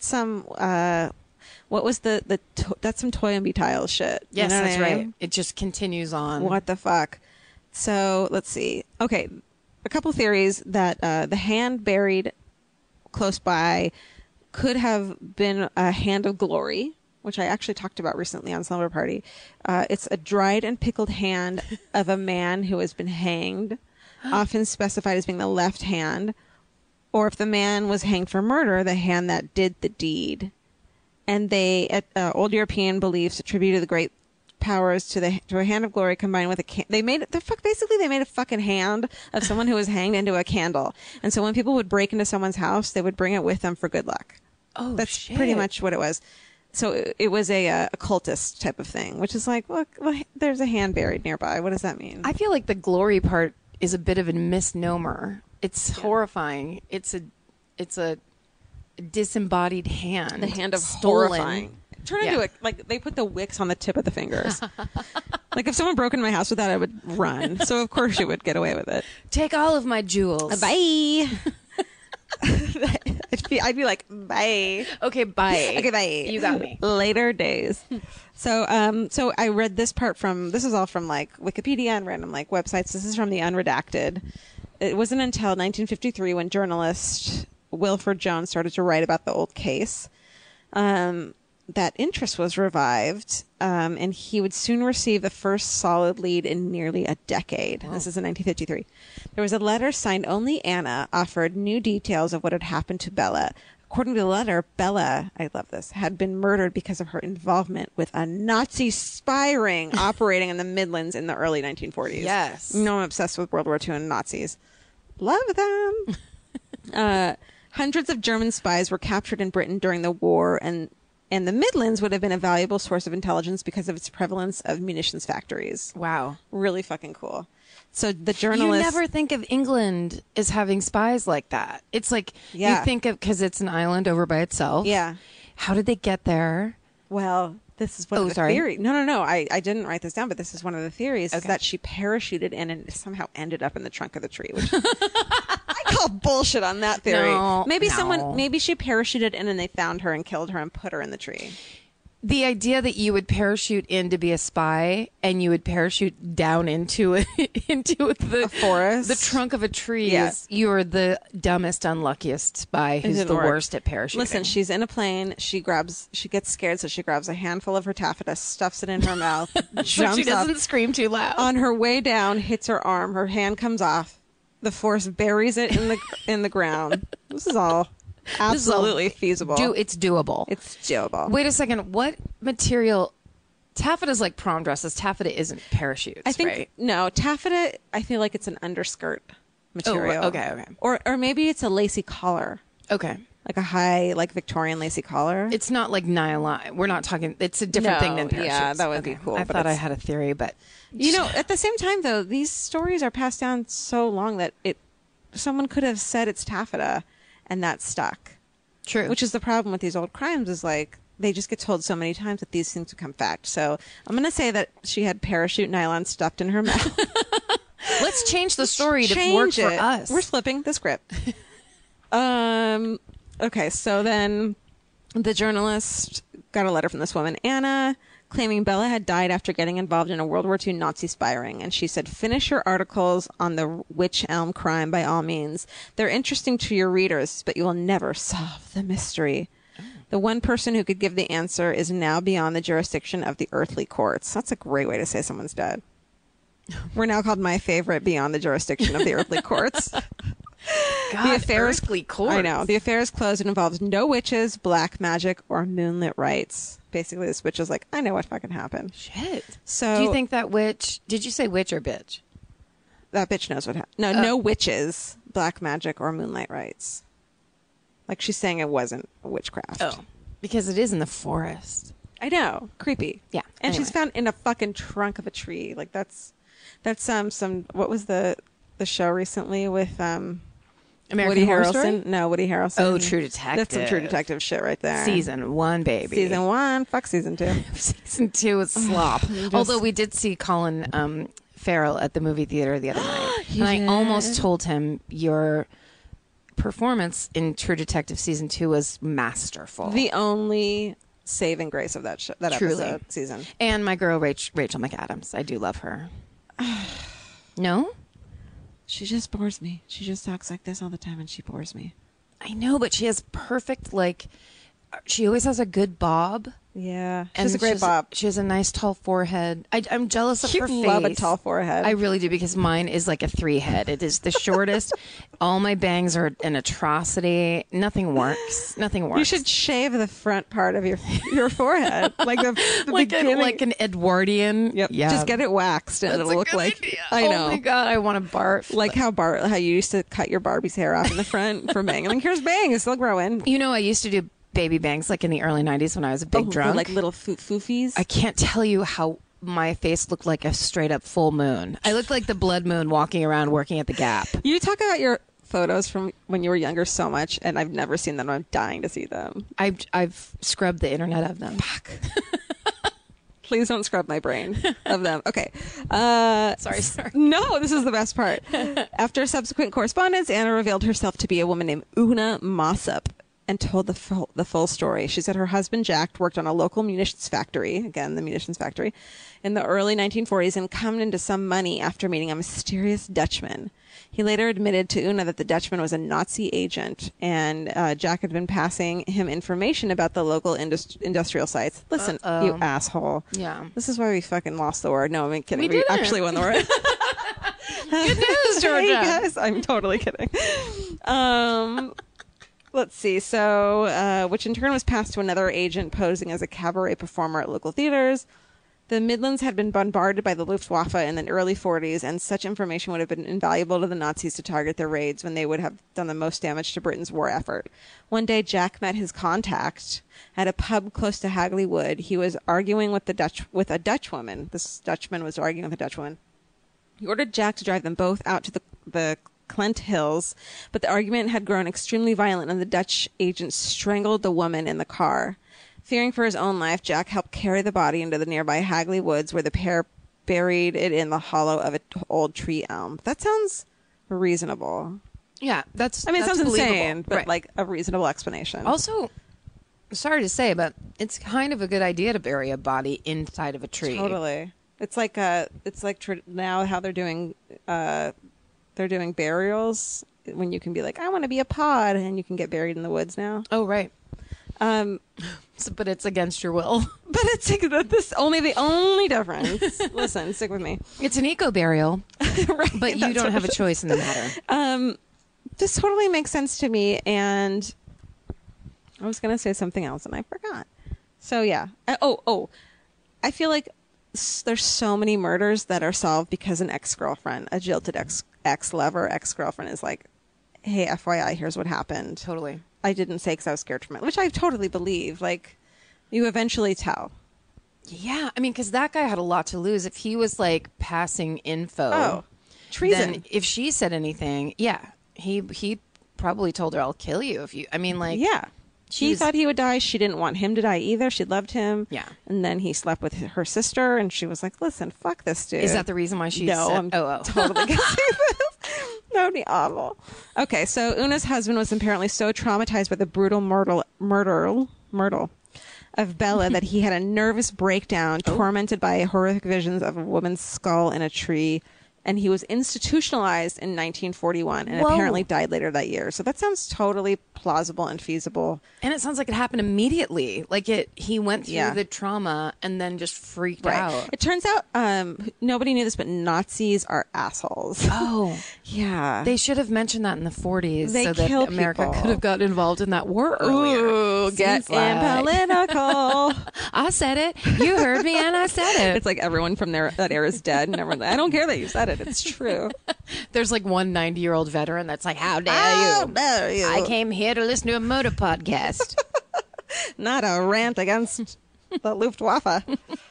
Speaker 4: what was that's some Toynbee Tiles shit.
Speaker 5: Yes,
Speaker 4: You know
Speaker 5: that's
Speaker 4: what I
Speaker 5: right.
Speaker 4: mean?
Speaker 5: It just continues on.
Speaker 4: What the fuck? So let's see. Okay, a couple theories that the hand buried close by could have been a hand of glory, which I actually talked about recently on Slumber Party. It's a dried and pickled hand of a man who has been hanged, often specified as being the left hand, or if the man was hanged for murder, the hand that did the deed. And old European beliefs attributed the great powers to a hand of glory combined with they made a fucking hand of someone who was hanged into a candle. And so when people would break into someone's house, they would bring it with them for good luck.
Speaker 5: Oh,
Speaker 4: that's
Speaker 5: shit.
Speaker 4: pretty much what it was. So it was a occultist type of thing, which is like, look, there's a hand buried nearby. What does that mean?
Speaker 5: I feel like the glory part is a bit of a misnomer. It's horrifying. It's a disembodied hand.
Speaker 4: The hand of
Speaker 5: stolen.
Speaker 4: horrifying. Turn into it like they put the wicks on the tip of the fingers. Like if someone broke into my house with that, I would run. So of course you would get away with it.
Speaker 5: Take all of my jewels.
Speaker 4: Bye. I'd be like, bye.
Speaker 5: Okay, bye.
Speaker 4: Okay, bye.
Speaker 5: You got me.
Speaker 4: Later days. So I read this part this is all from like Wikipedia and random like websites. This is from the Unredacted. It wasn't until 1953 when journalist Wilfred Jones started to write about the old case. That interest was revived, and he would soon receive the first solid lead in nearly a decade. Wow. This is in 1953. There was a letter signed Only Anna offered new details of what had happened to Bella. According to the letter, Bella, I love this, had been murdered because of her involvement with a Nazi spy ring operating in the Midlands in the early 1940s.
Speaker 5: Yes.
Speaker 4: You know I'm obsessed with World War II and Nazis. Love them. Hundreds of German spies were captured in Britain during the war, and the Midlands would have been a valuable source of intelligence because of its prevalence of munitions factories.
Speaker 5: Wow.
Speaker 4: Really fucking cool. So the journalist...
Speaker 5: You never think of England as having spies like that. It's like, you think of, because it's an island over by itself.
Speaker 4: Yeah.
Speaker 5: How did they get there?
Speaker 4: Well, this is one of the theories. No. I didn't write this down, but this is one of the theories, is that she parachuted in and somehow ended up in the trunk of the tree, which... I call bullshit on that theory. Maybe she parachuted in and they found her and killed her and put her in the tree.
Speaker 5: The idea that you would parachute in to be a spy and you would parachute down into the
Speaker 4: forest,
Speaker 5: the trunk of a tree. Yes, you're the dumbest, unluckiest spy who's the worst at parachuting.
Speaker 4: Listen, she's in a plane. She gets scared, so she grabs a handful of her taffeta, stuffs it in her mouth, jumps
Speaker 5: so she doesn't
Speaker 4: up.
Speaker 5: Scream too loud.
Speaker 4: On her way down, hits her arm. Her hand comes off. The force buries it in the ground. This is all absolutely feasible.
Speaker 5: It's doable.
Speaker 4: It's doable.
Speaker 5: Wait a second. What material? Taffeta's like prom dresses. Taffeta isn't parachutes.
Speaker 4: I think
Speaker 5: right?
Speaker 4: No, taffeta. I feel like it's an underskirt material.
Speaker 5: Oh, okay.
Speaker 4: Or maybe it's a lacy collar.
Speaker 5: Okay.
Speaker 4: Like a high, like Victorian lacy collar.
Speaker 5: It's not like nylon. We're not talking. It's a different thing than parachutes.
Speaker 4: Yeah, that would be cool.
Speaker 5: I thought I had a theory, but
Speaker 4: at the same time, though, these stories are passed down so long that someone could have said it's taffeta, and that stuck.
Speaker 5: True.
Speaker 4: Which is the problem with these old crimes, is like they just get told so many times that these things become fact. So I'm going to say that she had parachute nylon stuffed in her mouth.
Speaker 5: Let's change the story to
Speaker 4: Change
Speaker 5: work for
Speaker 4: it.
Speaker 5: us.
Speaker 4: We're flipping the script. Okay, so then the journalist got a letter from this woman, Anna, claiming Bella had died after getting involved in a World War II Nazi spy ring. And she said, finish your articles on the Wych Elm crime by all means. They're interesting to your readers, but you will never solve the mystery. The one person who could give the answer is now beyond the jurisdiction of the earthly courts. That's a great way to say someone's dead. We're now called my favorite, beyond the jurisdiction of the earthly courts.
Speaker 5: God,
Speaker 4: The affair is
Speaker 5: earthly courts.
Speaker 4: I know. The affair is closed and involves no witches, black magic, or moonlit rites. Basically, this witch is like, I know what fucking happened.
Speaker 5: Shit.
Speaker 4: So
Speaker 5: Do you think that witch? Did you say witch or bitch?
Speaker 4: that bitch knows what happened? No witches, black magic, or moonlight rites. Like, she's saying it wasn't witchcraft.
Speaker 5: Because it is in the forest.
Speaker 4: I know. Creepy.
Speaker 5: Yeah.
Speaker 4: And she's
Speaker 5: Anyway.
Speaker 4: found in a fucking trunk of a tree. Like, that's some what was the show recently with
Speaker 5: American
Speaker 4: Woody
Speaker 5: Horror
Speaker 4: Harrelson?
Speaker 5: Story?
Speaker 4: No, Woody Harrelson.
Speaker 5: Oh, True Detective.
Speaker 4: That's some True Detective shit right there.
Speaker 5: Season 1, baby.
Speaker 4: Season 1. Fuck season 2.
Speaker 5: Season 2 is slop. Although we did see Colin Farrell at the movie theater the other night. And I almost told him your performance in True Detective Season 2 was masterful.
Speaker 4: The only saving grace of that
Speaker 5: Truly.
Speaker 4: episode season.
Speaker 5: And my girl, Rachel McAdams. I do love her. No?
Speaker 4: She just bores me. She just talks like this all the time, and she bores me.
Speaker 5: I know, but she has perfect, like, she always has a good bob.
Speaker 4: Yeah,
Speaker 5: And
Speaker 4: she's a great bob.
Speaker 5: She has a nice tall forehead. I'm jealous of
Speaker 4: You
Speaker 5: her face.
Speaker 4: love a tall forehead.
Speaker 5: I really do, because mine is like a 3-head. It is the shortest. All my bangs are an atrocity. Nothing works. Nothing works.
Speaker 4: You should shave the front part of your forehead, like the beginning.
Speaker 5: like an Edwardian.
Speaker 4: Yep.
Speaker 5: Yeah.
Speaker 4: Just get it waxed, and
Speaker 5: That's
Speaker 4: it'll
Speaker 5: a
Speaker 4: look
Speaker 5: good
Speaker 4: like.
Speaker 5: idea.
Speaker 4: I know.
Speaker 5: Oh my god, I want to barf.
Speaker 4: Like how you used to cut your Barbie's hair off in the front for bang. Like, here's bang, it's still growing.
Speaker 5: You know, I used to do baby bangs like in the early 90s when I was a big drunk.
Speaker 4: Like little foofies.
Speaker 5: I can't tell you how my face looked like a straight up full moon. I looked like the blood moon walking around working at the Gap.
Speaker 4: You talk about your photos from when you were younger so much, and I've never seen them. I'm dying to see them.
Speaker 5: I've scrubbed the internet of them.
Speaker 4: Fuck. Please don't scrub my brain of them. Okay.
Speaker 5: Sorry.
Speaker 4: No, this is the best part. After subsequent correspondence, Anna revealed herself to be a woman named Una Mossop and told the full story. She said her husband, Jack, worked on a local munitions factory, again, the munitions factory, in the early 1940s and cummed into some money after meeting a mysterious Dutchman. He later admitted to Una that the Dutchman was a Nazi agent, and Jack had been passing him information about the local industrial sites. Listen, you asshole.
Speaker 5: Yeah.
Speaker 4: This is why we fucking lost the war. No, I'm kidding.
Speaker 5: We didn't.
Speaker 4: Actually won the war.
Speaker 5: Good news, Georgia.
Speaker 4: Hey, guys, I'm totally kidding. Let's see. So, which in turn was passed to another agent posing as a cabaret performer at local theaters. The Midlands had been bombarded by the Luftwaffe in the early 40s, and such information would have been invaluable to the Nazis to target their raids when they would have done the most damage to Britain's war effort. One day, Jack met his contact at a pub close to Hagley Wood. He was arguing with a Dutch woman. This Dutchman was arguing with a Dutch woman. He ordered Jack to drive them both out to the Clent Hills, but the argument had grown extremely violent, and the Dutch agent strangled the woman in the car. Fearing for his own life, Jack helped carry the body into the nearby Hagley Woods, where the pair buried it in the hollow of an old tree elm. That sounds reasonable.
Speaker 5: Yeah,
Speaker 4: It
Speaker 5: that's
Speaker 4: sounds
Speaker 5: believable.
Speaker 4: insane, but
Speaker 5: Right.
Speaker 4: like a reasonable explanation.
Speaker 5: Also, sorry to say, but it's kind of a good idea to bury a body inside of a tree.
Speaker 4: Totally. It's like now how they're doing burials when you can be like, I want to be a pod, and you can get buried in the woods now.
Speaker 5: Oh, right. But it's against your will.
Speaker 4: But it's like the only difference. Listen, stick with me.
Speaker 5: It's an eco burial,
Speaker 4: Right,
Speaker 5: but you
Speaker 4: that's
Speaker 5: don't
Speaker 4: what
Speaker 5: have a
Speaker 4: it is.
Speaker 5: choice in the matter.
Speaker 4: This totally makes sense to me, and I was going to say something else, and I forgot. So, yeah. I feel like there's so many murders that are solved because an ex-girlfriend, a jilted ex-lover, ex-girlfriend is like, hey, FYI, here's what happened.
Speaker 5: Totally.
Speaker 4: I didn't say because I was scared from it, which I totally believe. Like, you eventually tell.
Speaker 5: Yeah, I mean, because that guy had a lot to lose if he was like passing info.
Speaker 4: Oh, treason.
Speaker 5: Then if she said anything, yeah, he probably told her, "I'll kill you if you." I mean, like,
Speaker 4: Yeah. He thought he would die. She didn't want him to die either. She loved him.
Speaker 5: Yeah.
Speaker 4: And then he slept with her sister, and she was like, listen, fuck this dude.
Speaker 5: Is that the reason why she
Speaker 4: No,
Speaker 5: said,
Speaker 4: I'm
Speaker 5: oh.
Speaker 4: totally going to say this. That would be awful. Okay, so Una's husband was apparently so traumatized by the brutal murder of Bella that he had a nervous breakdown, tormented by horrific visions of a woman's skull in a tree. And he was institutionalized in 1941 and apparently died later that year. So that sounds totally plausible and feasible.
Speaker 5: And it sounds like it happened immediately. Like he went through the trauma and then just freaked out.
Speaker 4: It turns out nobody knew this, but Nazis are assholes.
Speaker 5: Oh.
Speaker 4: Yeah.
Speaker 5: They should have mentioned that in the 40s
Speaker 4: They
Speaker 5: so that
Speaker 4: kill
Speaker 5: America
Speaker 4: people.
Speaker 5: could have got involved in that war earlier.
Speaker 4: Ooh, get
Speaker 5: Seems like-
Speaker 4: political.
Speaker 5: I said it. You heard me and I said it.
Speaker 4: It's like everyone from that era is dead. And everyone's like, I don't care that you said it. It's true.
Speaker 5: There's like one 90-year-old veteran that's like, how dare you? I came here to listen to a motor podcast.
Speaker 4: Not a rant against the Luftwaffe.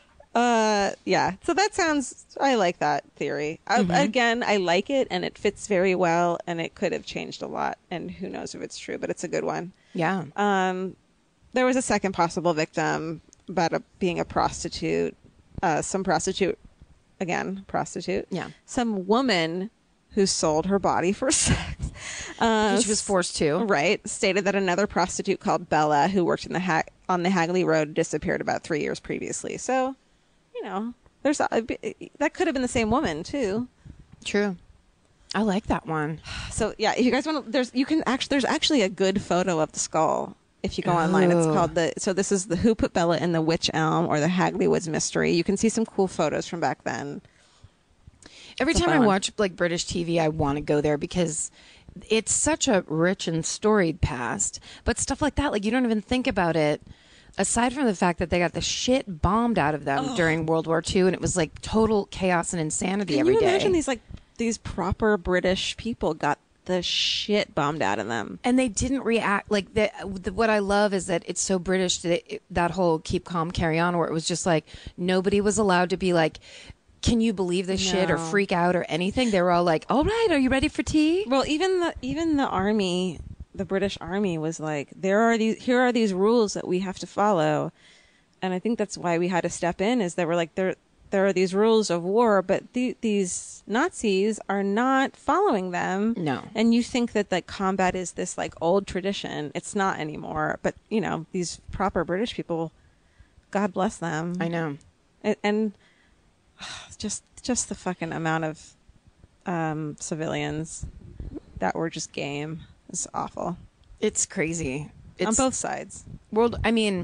Speaker 4: Yeah. So that sounds, I like that theory. Again, I like it and it fits very well and it could have changed a lot. And who knows if it's true, but it's a good one.
Speaker 5: Yeah.
Speaker 4: There was a second possible victim about being a prostitute. Some prostitute.
Speaker 5: Yeah.
Speaker 4: Some woman who sold her body for sex.
Speaker 5: She was forced to.
Speaker 4: Right. Stated that another prostitute called Bella, who worked in on the Hagley Road, disappeared about 3 years previously. So, there's that could have been the same woman too.
Speaker 5: True. I like that one.
Speaker 4: So yeah, if you guys want to, there's actually a good photo of the skull. If you go online, it's called this is the Who Put Bella in the Wych Elm or the Hagley Woods Mystery. You can see some cool photos from back then.
Speaker 5: Every time I watch like British TV, I want to go there because it's such a rich and storied past. But stuff like that, like you don't even think about it. Aside from the fact that they got the shit bombed out of them during World War II, and it was like total chaos and insanity every day.
Speaker 4: Can you imagine these proper British people got the shit bombed out of them,
Speaker 5: and they didn't react like what I love is that it's so British that whole keep calm, carry on, where it was just like nobody was allowed to be like, can you believe this shit or freak out or anything. They were all like, all right, are you ready for tea?
Speaker 4: Well, even the army, the British Army was like, here are these rules that we have to follow. And I think that's why we had to step in, is they were like, there are these rules of war, but these Nazis are not following them.
Speaker 5: No. And
Speaker 4: you think that like combat is this like old tradition. It's not anymore. But these proper British people, God bless them.
Speaker 5: I know.
Speaker 4: And just the fucking amount of civilians that were just game is awful.
Speaker 5: It's crazy. It's
Speaker 4: on both sides.
Speaker 5: World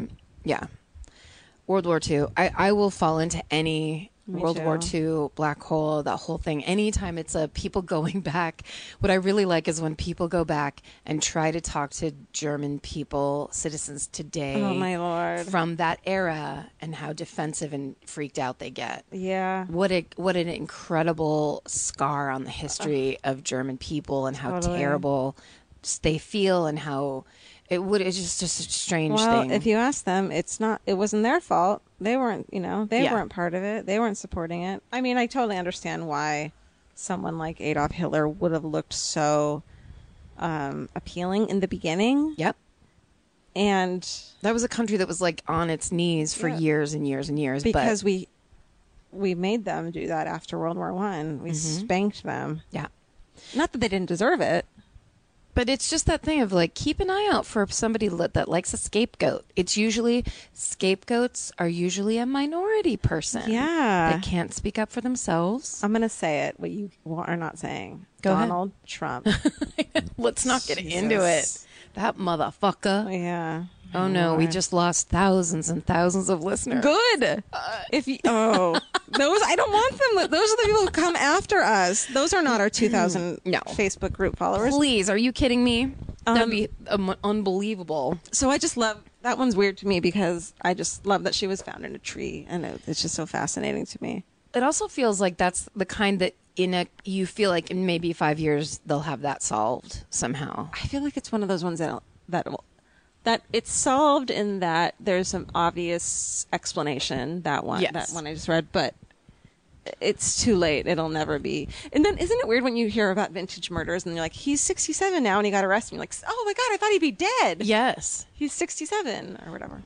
Speaker 5: War II. I will fall into any World War II black hole, that whole thing. Anytime it's people going back. What I really like is when people go back and try to talk to German people, citizens today.
Speaker 4: Oh my Lord.
Speaker 5: From that era and how defensive and freaked out they get.
Speaker 4: Yeah.
Speaker 5: What an incredible scar on the history of German people and how terrible they feel and how it's just a strange thing.
Speaker 4: Well, if you ask them, it wasn't their fault. They weren't, weren't part of it. They weren't supporting it. I mean, I totally understand why someone like Adolf Hitler would have looked so appealing in the beginning.
Speaker 5: Yep.
Speaker 4: And
Speaker 5: that was a country that was like on its knees for years and years and years.
Speaker 4: Because we made them do that after World War I. We spanked them.
Speaker 5: Yeah.
Speaker 4: Not that they didn't deserve it.
Speaker 5: But it's just that thing of like, keep an eye out for somebody that likes a scapegoat. Scapegoats are usually a minority person.
Speaker 4: Yeah.
Speaker 5: They can't speak up for themselves.
Speaker 4: I'm going to say it, what you are not saying.
Speaker 5: Go ahead.
Speaker 4: Donald Trump.
Speaker 5: Let's not get into it. That motherfucker.
Speaker 4: Yeah.
Speaker 5: Oh no, we just lost thousands and thousands of listeners.
Speaker 4: Good. Those I don't want them. Those are the people who come after us. Those are not our 2,000 Facebook group followers.
Speaker 5: Please, are you kidding me? That'd be unbelievable.
Speaker 4: So I just love that one's weird to me because I just love that she was found in a tree, and it's just so fascinating to me.
Speaker 5: It also feels like that's the kind that you feel like in maybe 5 years they'll have that solved somehow.
Speaker 4: I feel like it's one of those ones that it's solved in that there's some obvious explanation, that one I just read, but it's too late. It'll never be. And then isn't it weird when you hear about vintage murders and you're like, he's 67 now and he got arrested. And you're like, oh my God, I thought he'd be dead.
Speaker 5: Yes.
Speaker 4: He's 67 or whatever.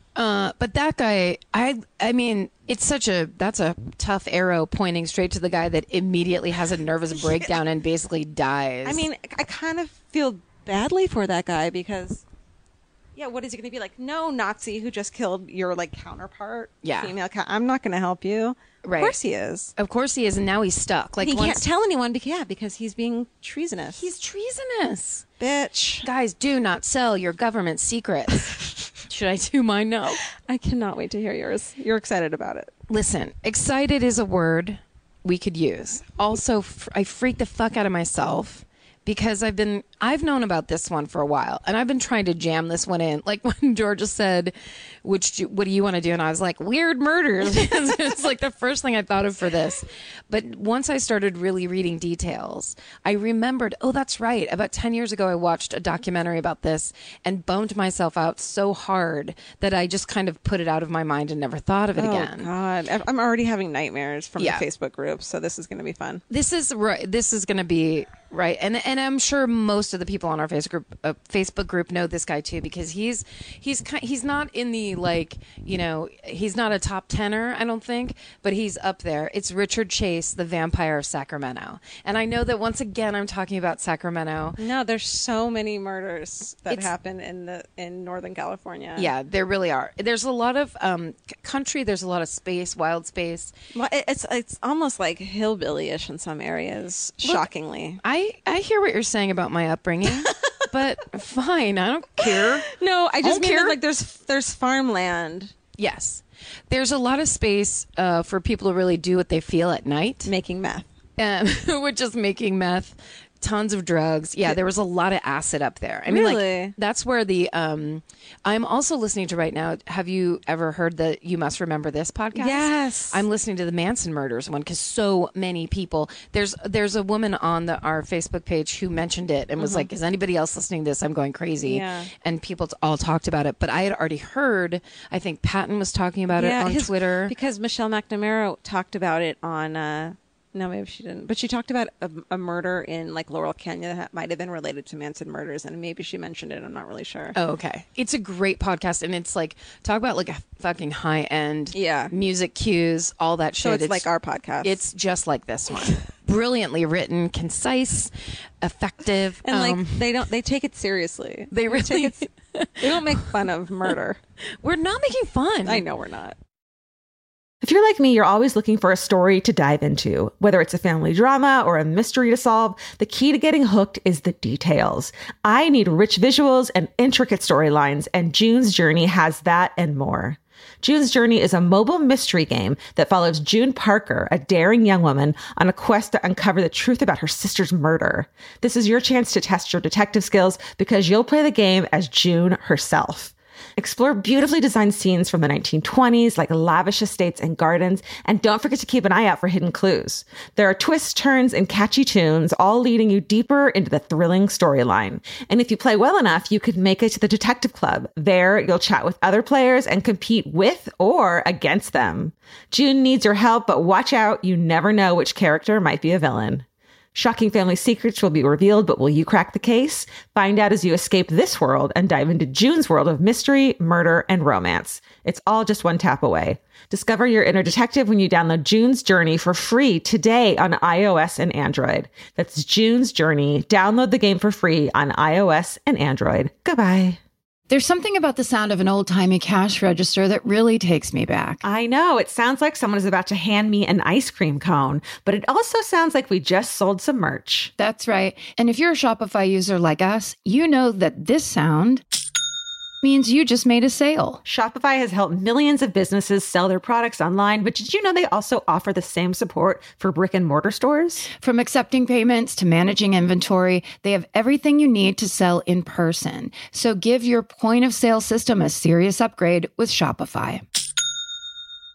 Speaker 5: But that guy, I mean, that's a tough arrow pointing straight to the guy that immediately has a nervous breakdown and basically dies.
Speaker 4: I mean, I kind of feel badly for that guy because, yeah, what is he going to be like? No, Nazi who just killed your like counterpart, female. I'm not going to help you.
Speaker 5: Right.
Speaker 4: Of course he is.
Speaker 5: Of course he is, and now he's stuck. Like
Speaker 4: he can't tell anyone because he's being treasonous.
Speaker 5: He's treasonous.
Speaker 4: Bitch.
Speaker 5: Guys, do not sell your government secrets. Should I do mine? No.
Speaker 4: I cannot wait to hear yours. You're excited about it.
Speaker 5: Listen, excited is a word we could use. Also, I freaked the fuck out of myself because I've known about this one for a while, and I've been trying to jam this one in. Like when Georgia said, what do you want to do? And I was like, weird murders. It's like the first thing I thought of for this. But once I started really reading details, I remembered, oh, that's right. About 10 years ago, I watched a documentary about this and boned myself out so hard that I just kind of put it out of my mind and never thought of it again.
Speaker 4: Oh, God. I'm already having nightmares from the Facebook group, so this is going to be fun.
Speaker 5: This is right. This is going to be right. And I'm sure most of the people on our Facebook group know this guy too, because he's not in the, like, you know, he's not a top 10er, I don't think, but he's up there. It's Richard Chase, the Vampire of Sacramento. And I know that once again I'm talking about Sacramento.
Speaker 4: No, there's so many murders that happen in Northern California.
Speaker 5: Yeah, there really are. There's a lot of country, there's a lot of space, wild space.
Speaker 4: Well, it's almost like hillbilly-ish in some areas, shockingly.
Speaker 5: I hear what you're saying about my upbringing, but fine, I don't care.
Speaker 4: No, I just mean that, like, there's farmland.
Speaker 5: Yes. There's a lot of space for people to really do what they feel at night.
Speaker 4: Making meth.
Speaker 5: Which is making meth. Tons of drugs. Yeah, there was a lot of acid up there. I mean,
Speaker 4: really?
Speaker 5: Like, that's where the I'm also listening to right now. Have you ever heard the You Must Remember This podcast?
Speaker 4: Yes.
Speaker 5: I'm listening to the Manson murders one because so many people. There's a woman on our Facebook page who mentioned it and was like, is anybody else listening to this? I'm going crazy.
Speaker 4: Yeah.
Speaker 5: And people all talked about it. But I had already heard, I think Patton was talking about it on Twitter.
Speaker 4: Because Michelle McNamara talked about it on... No, maybe she didn't. But she talked about a murder in like Laurel Canyon that might have been related to Manson murders, and maybe she mentioned it. I'm not really sure.
Speaker 5: Oh, okay. It's a great podcast, and it's like talk about like a fucking high end, music cues, all that shit.
Speaker 4: So it's like our podcast.
Speaker 5: It's just like this one. Brilliantly written, concise, effective,
Speaker 4: and like they take it seriously.
Speaker 5: They really
Speaker 4: they don't make fun of murder.
Speaker 5: We're not making fun.
Speaker 4: I know we're not.
Speaker 1: If you're like me, you're always looking for a story to dive into. Whether it's a family drama or a mystery to solve, the key to getting hooked is the details. I need rich visuals and intricate storylines, and June's Journey has that and more. June's Journey is a mobile mystery game that follows June Parker, a daring young woman, on a quest to uncover the truth about her sister's murder. This is your chance to test your detective skills because you'll play the game as June herself. Explore beautifully designed scenes from the 1920s, like lavish estates and gardens, and don't forget to keep an eye out for hidden clues. There are twists, turns, and catchy tunes, all leading you deeper into the thrilling storyline. And if you play well enough, you could make it to the Detective Club. There, you'll chat with other players and compete with or against them. June needs your help, but watch out, you never know which character might be a villain. Shocking family secrets will be revealed, but will you crack the case? Find out as you escape this world and dive into June's world of mystery, murder, and romance. It's all just one tap away. Discover your inner detective when you download June's Journey for free today on iOS and Android. That's June's Journey. Download the game for free on iOS and Android. Goodbye.
Speaker 6: There's something about the sound of an old-timey cash register that really takes me back.
Speaker 1: I know. It sounds like someone is about to hand me an ice cream cone, but it also sounds like we just sold some merch.
Speaker 6: That's right. And if you're a Shopify user like us, you know that this sound means you just made a sale.
Speaker 1: Shopify has helped millions of businesses sell their products online, but did you know they also offer the same support for brick and mortar stores?
Speaker 6: From accepting payments to managing inventory, they have everything you need to sell in person. So give your point of sale system a serious upgrade with Shopify.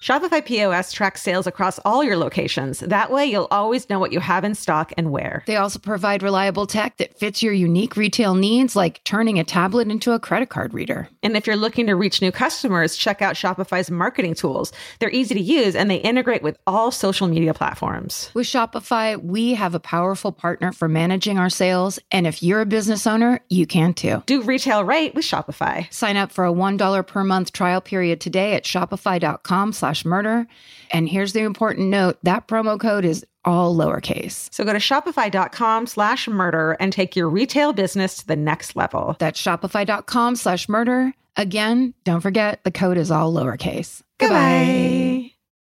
Speaker 1: Shopify POS tracks sales across all your locations. That way, you'll always know what you have in stock and where.
Speaker 6: They also provide reliable tech that fits your unique retail needs, like turning a tablet into a credit card reader.
Speaker 1: And if you're looking to reach new customers, check out Shopify's marketing tools. They're easy to use and they integrate with all social media platforms.
Speaker 6: With Shopify, we have a powerful partner for managing our sales. And if you're a business owner, you can too.
Speaker 1: Do retail right with Shopify.
Speaker 6: Sign up for a $1 per month trial period today at shopify.com/murder. And here's the important note, that promo code is all lowercase.
Speaker 1: So go to shopify.com/murder and take your retail business to the next level.
Speaker 6: That's shopify.com/murder. Again, don't forget, the code is all lowercase.
Speaker 1: Goodbye.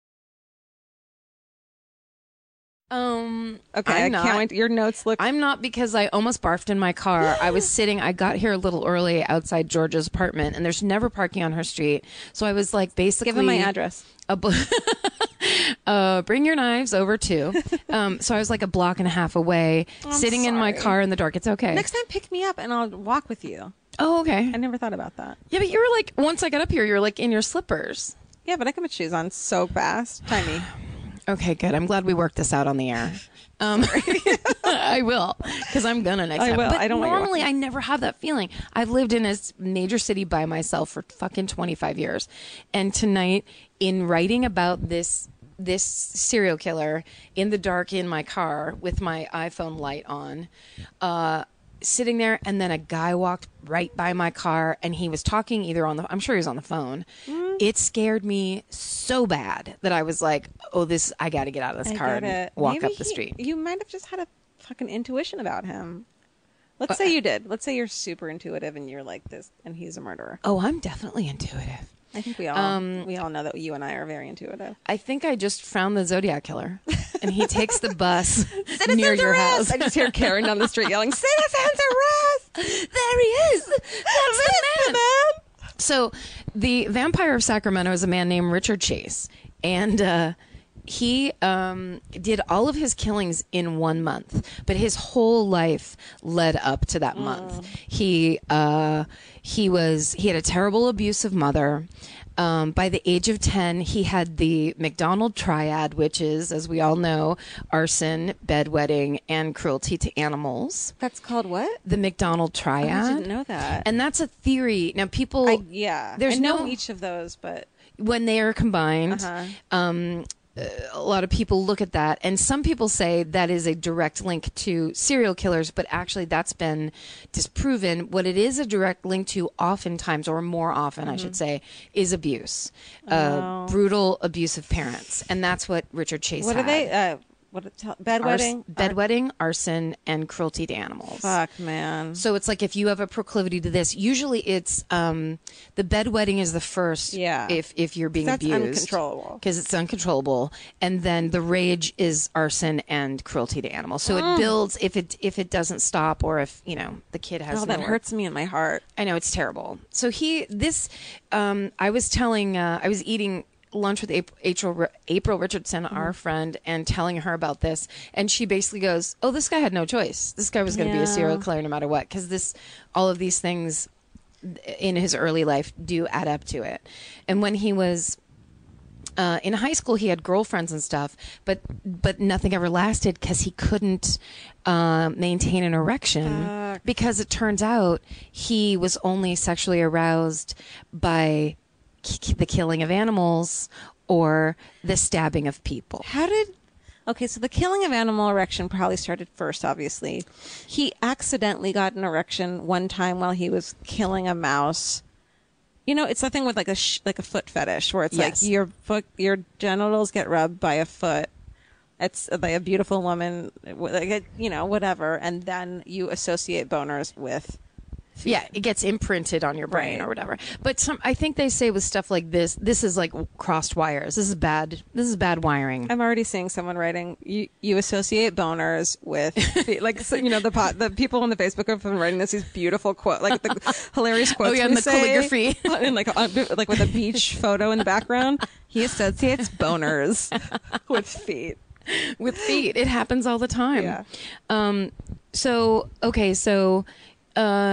Speaker 4: Okay, I can't wait. Your notes look...
Speaker 5: I'm not, because I almost barfed in my car. I got here a little early outside Georgia's apartment, and there's never parking on her street. So I was like, basically...
Speaker 4: Give him my address.
Speaker 5: Bring your knives over too. So I was like a block and a half away, sitting in my car in the dark. It's okay.
Speaker 4: Next time, pick me up and I'll walk with you.
Speaker 5: Oh, okay.
Speaker 4: I never thought about that.
Speaker 5: Yeah, but you were like, once I got up here, you were like in your slippers.
Speaker 4: Yeah, but I can put shoes on so fast. Tiny.
Speaker 5: Okay, good. I'm glad we worked this out on the air. I will, because I'm gonna next time.
Speaker 4: I will.
Speaker 5: But
Speaker 4: I don't
Speaker 5: normally I never have that feeling. I've lived in a major city by myself for fucking 25 years, and tonight, in writing about this serial killer in the dark in my car with my iPhone light on, sitting there, and then a guy walked right by my car, and he was talking either on the, I'm sure he was on the phone. It scared me so bad that I was like, oh, I got to get out of this car and walk up the street.
Speaker 4: You might have just had a fucking intuition about him. Let's say you did. Let's say you're super intuitive and you're like this, and he's a murderer.
Speaker 5: Oh, I'm definitely intuitive.
Speaker 4: I think we all know that you and I are very intuitive.
Speaker 5: I think I just found the Zodiac killer, and he takes the bus near your house.
Speaker 4: I just hear Karen down the street yelling, "Citizens arrest!"
Speaker 5: There he is. That's the man. So, the Vampire of Sacramento is a man named Richard Chase, and he did all of his killings in 1 month, but his whole life led up to that month. He had a terrible abusive mother. By the age of 10, he had the McDonald triad, which is, as we all know, arson, bedwetting, and cruelty to animals.
Speaker 4: That's called what?
Speaker 5: The McDonald triad.
Speaker 4: I didn't know that.
Speaker 5: And that's a theory. Now, people...
Speaker 4: I
Speaker 5: there's
Speaker 4: know each of those, but...
Speaker 5: When they are combined... a lot of people look at that, and some people say that is a direct link to serial killers, but actually that's been disproven. What it is a direct link to oftentimes, or more often, I should say, is abuse. Brutal, abusive parents. And that's what Richard Chase had.
Speaker 4: What are they? Bedwetting?
Speaker 5: Bedwetting, arson, and cruelty to animals.
Speaker 4: Fuck, man.
Speaker 5: So it's like if you have a proclivity to this, usually it's the bedwetting is the first.
Speaker 4: Yeah.
Speaker 5: If you're being
Speaker 4: That's
Speaker 5: abused,
Speaker 4: uncontrollable.
Speaker 5: because it's uncontrollable, and then the rage is arson and cruelty to animals. So it builds if it doesn't stop, or if the kid has.
Speaker 4: Oh, that hurts me in my heart.
Speaker 5: I know, it's terrible. So I was eating lunch with April Richardson, our friend, and telling her about this, and she basically goes, oh, this guy had no choice. This guy was going to be a serial killer no matter what, because all of these things in his early life do add up to it. And when he was in high school, he had girlfriends and stuff, but nothing ever lasted because he couldn't maintain an erection, because it turns out he was only sexually aroused by the killing of animals or the stabbing of people.
Speaker 4: Okay, so the killing of animal erection probably started first, obviously. He accidentally got an erection one time while he was killing a mouse. It's the thing with like a foot fetish, where it's like your genitals get rubbed by a foot. It's like a beautiful woman, whatever, and then you associate boners with.
Speaker 5: Yeah, it gets imprinted on your brain or whatever. But I think they say with stuff like this is like crossed wires. This is bad wiring.
Speaker 4: I'm already seeing someone writing, you associate boners with, the people on the Facebook have been writing these beautiful quotes, like the hilarious quotes.
Speaker 5: And the calligraphy.
Speaker 4: And like with a beach photo in the background. He associates boners with feet.
Speaker 5: With feet. It happens all the time.
Speaker 4: Yeah.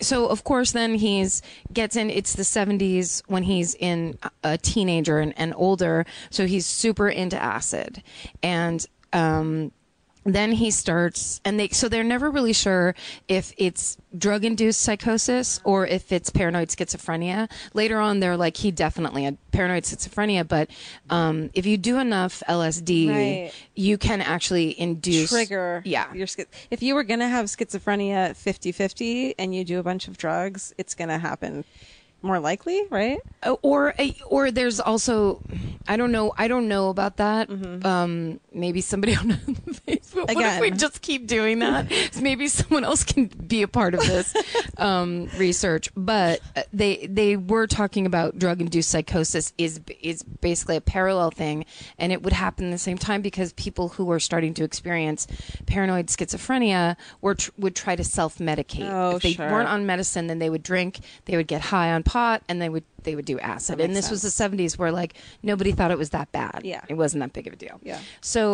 Speaker 5: so of course then it's the 70s when he's in a teenager and older, so he's super into acid. And then he starts, so they're never really sure if it's drug-induced psychosis or if it's paranoid schizophrenia. Later on, they're like, he definitely had paranoid schizophrenia, but if you do enough LSD, you can actually
Speaker 4: trigger your if you were going to have schizophrenia 50-50 and you do a bunch of drugs, it's going to happen more likely, right?
Speaker 5: Or there's also, I don't know about that. Maybe somebody on Facebook. What if we just keep doing that? Maybe someone else can be a part of this research. But they were talking about drug-induced psychosis is basically a parallel thing, and it would happen at the same time because people who were starting to experience paranoid schizophrenia would try to self-medicate. If they weren't on medicine, then they would drink, they would get high on pot, and they would do acid. And this was the 70s where like nobody thought it was that bad.
Speaker 4: Yeah.
Speaker 5: It wasn't that big of a deal.
Speaker 4: Yeah.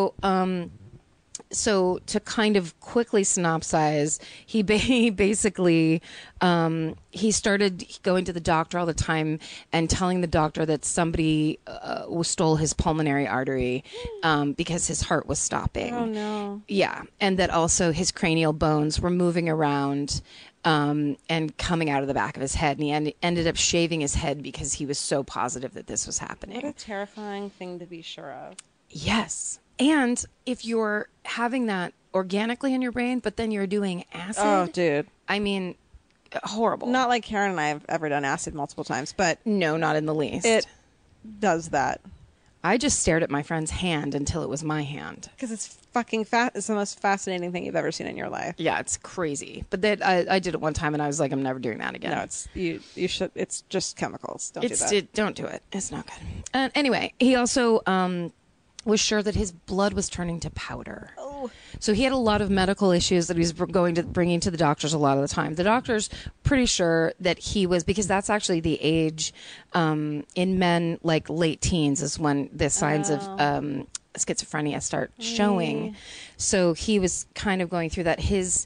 Speaker 5: So to kind of quickly synopsize, he basically he started going to the doctor all the time and telling the doctor that somebody stole his pulmonary artery because his heart was stopping.
Speaker 4: Oh no.
Speaker 5: Yeah, and that also his cranial bones were moving around and coming out of the back of his head, and he ended up shaving his head because he was so positive that this was happening.
Speaker 4: What a terrifying thing to be sure of.
Speaker 5: Yes. And if you're having that organically in your brain, but then you're doing acid.
Speaker 4: Oh, dude.
Speaker 5: I mean, horrible.
Speaker 4: Not like Karen and I have ever done acid multiple times, but...
Speaker 5: No, not in the least.
Speaker 4: It does that.
Speaker 5: I just stared at my friend's hand until it was my hand.
Speaker 4: Because it's fucking it's the most fascinating thing you've ever seen in your life.
Speaker 5: Yeah, it's crazy. But I did it one time and I was like, I'm never doing that again.
Speaker 4: No, you should. It's just chemicals. Don't do that.
Speaker 5: Don't do it. It's not good. Anyway, he also was sure that his blood was turning to powder.
Speaker 4: Oh.
Speaker 5: So he had a lot of medical issues that he was bringing to the doctors a lot of the time. The doctors pretty sure that he was, because that's actually the age in men, like late teens is when the signs of schizophrenia start showing. So he was kind of going through that.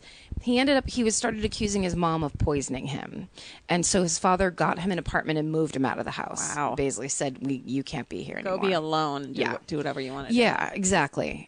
Speaker 5: He started accusing his mom of poisoning him. And so his father got him an apartment and moved him out of the house.
Speaker 4: Wow.
Speaker 5: Basically said, you can't be here anymore.
Speaker 4: Go be alone and do whatever you want to do.
Speaker 5: Yeah, exactly.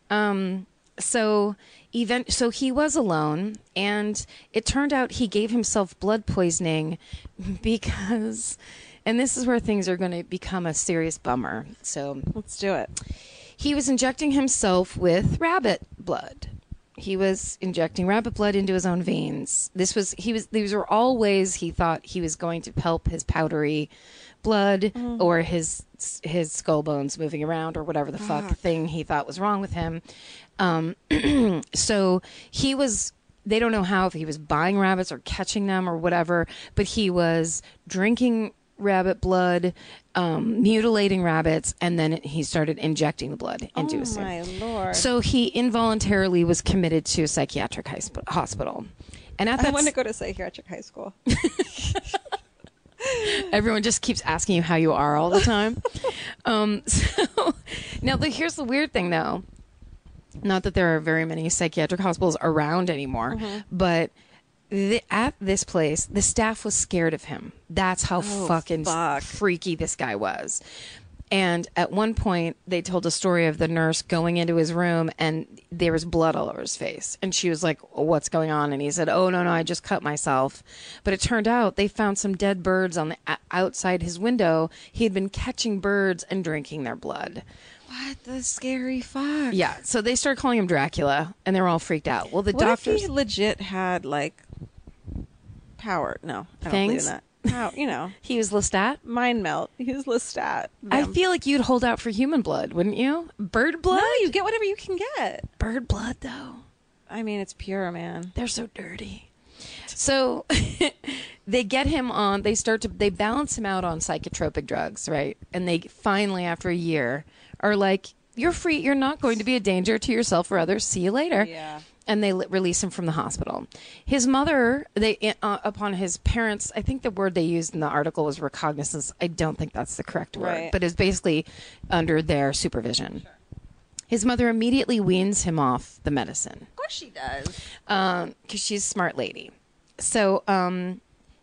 Speaker 5: So he was alone, and it turned out he gave himself blood poisoning because, and this is where things are going to become a serious bummer. So
Speaker 4: let's do it.
Speaker 5: He was injecting himself with rabbit blood. He was injecting rabbit blood into his own veins. These were all ways he thought he was going to help his powdery blood or his skull bones moving around or whatever the fuck thing he thought was wrong with him. So they don't know how, if he was buying rabbits or catching them or whatever, but he was drinking rabbit blood, mutilating rabbits, and then he started injecting the blood into his
Speaker 4: my Lord.
Speaker 5: So he involuntarily was committed to a psychiatric hospital. And I
Speaker 4: want to go to psychiatric high school.
Speaker 5: Everyone just keeps asking you how you are all the time. So now here's the weird thing, though. Not that there are very many psychiatric hospitals around anymore, but at this place, the staff was scared of him. That's how fucking freaky this guy was. And at one point, they told a story of the nurse going into his room and there was blood all over his face. And she was like, what's going on? And he said, oh, no, I just cut myself. But it turned out they found some dead birds on the outside his window. He had been catching birds and drinking their blood.
Speaker 4: What the scary fuck?
Speaker 5: Yeah. So they started calling him Dracula and they were all freaked out. Well,
Speaker 4: what
Speaker 5: doctors...
Speaker 4: if he legit had like power? No, I don't believe in that. How,
Speaker 5: he was Lestat?
Speaker 4: Mind melt. He was Lestat.
Speaker 5: I feel like you'd hold out for human blood, wouldn't you? Bird blood?
Speaker 4: No, you get whatever you can get.
Speaker 5: Bird blood, though.
Speaker 4: I mean, it's pure, man.
Speaker 5: They're so dirty. So they get him on, they balance him out on psychotropic drugs, right? And they finally, after a year, are like, you're free. You're not going to be a danger to yourself or others. See you later.
Speaker 4: Yeah.
Speaker 5: And they release him from the hospital. His mother, upon his parents, I think the word they used in the article was recognizance. I don't think that's the correct word,
Speaker 4: right.
Speaker 5: But it's basically under their supervision. Sure. His mother immediately weans him off the medicine.
Speaker 4: Of course she does.
Speaker 5: Because she's a smart lady. So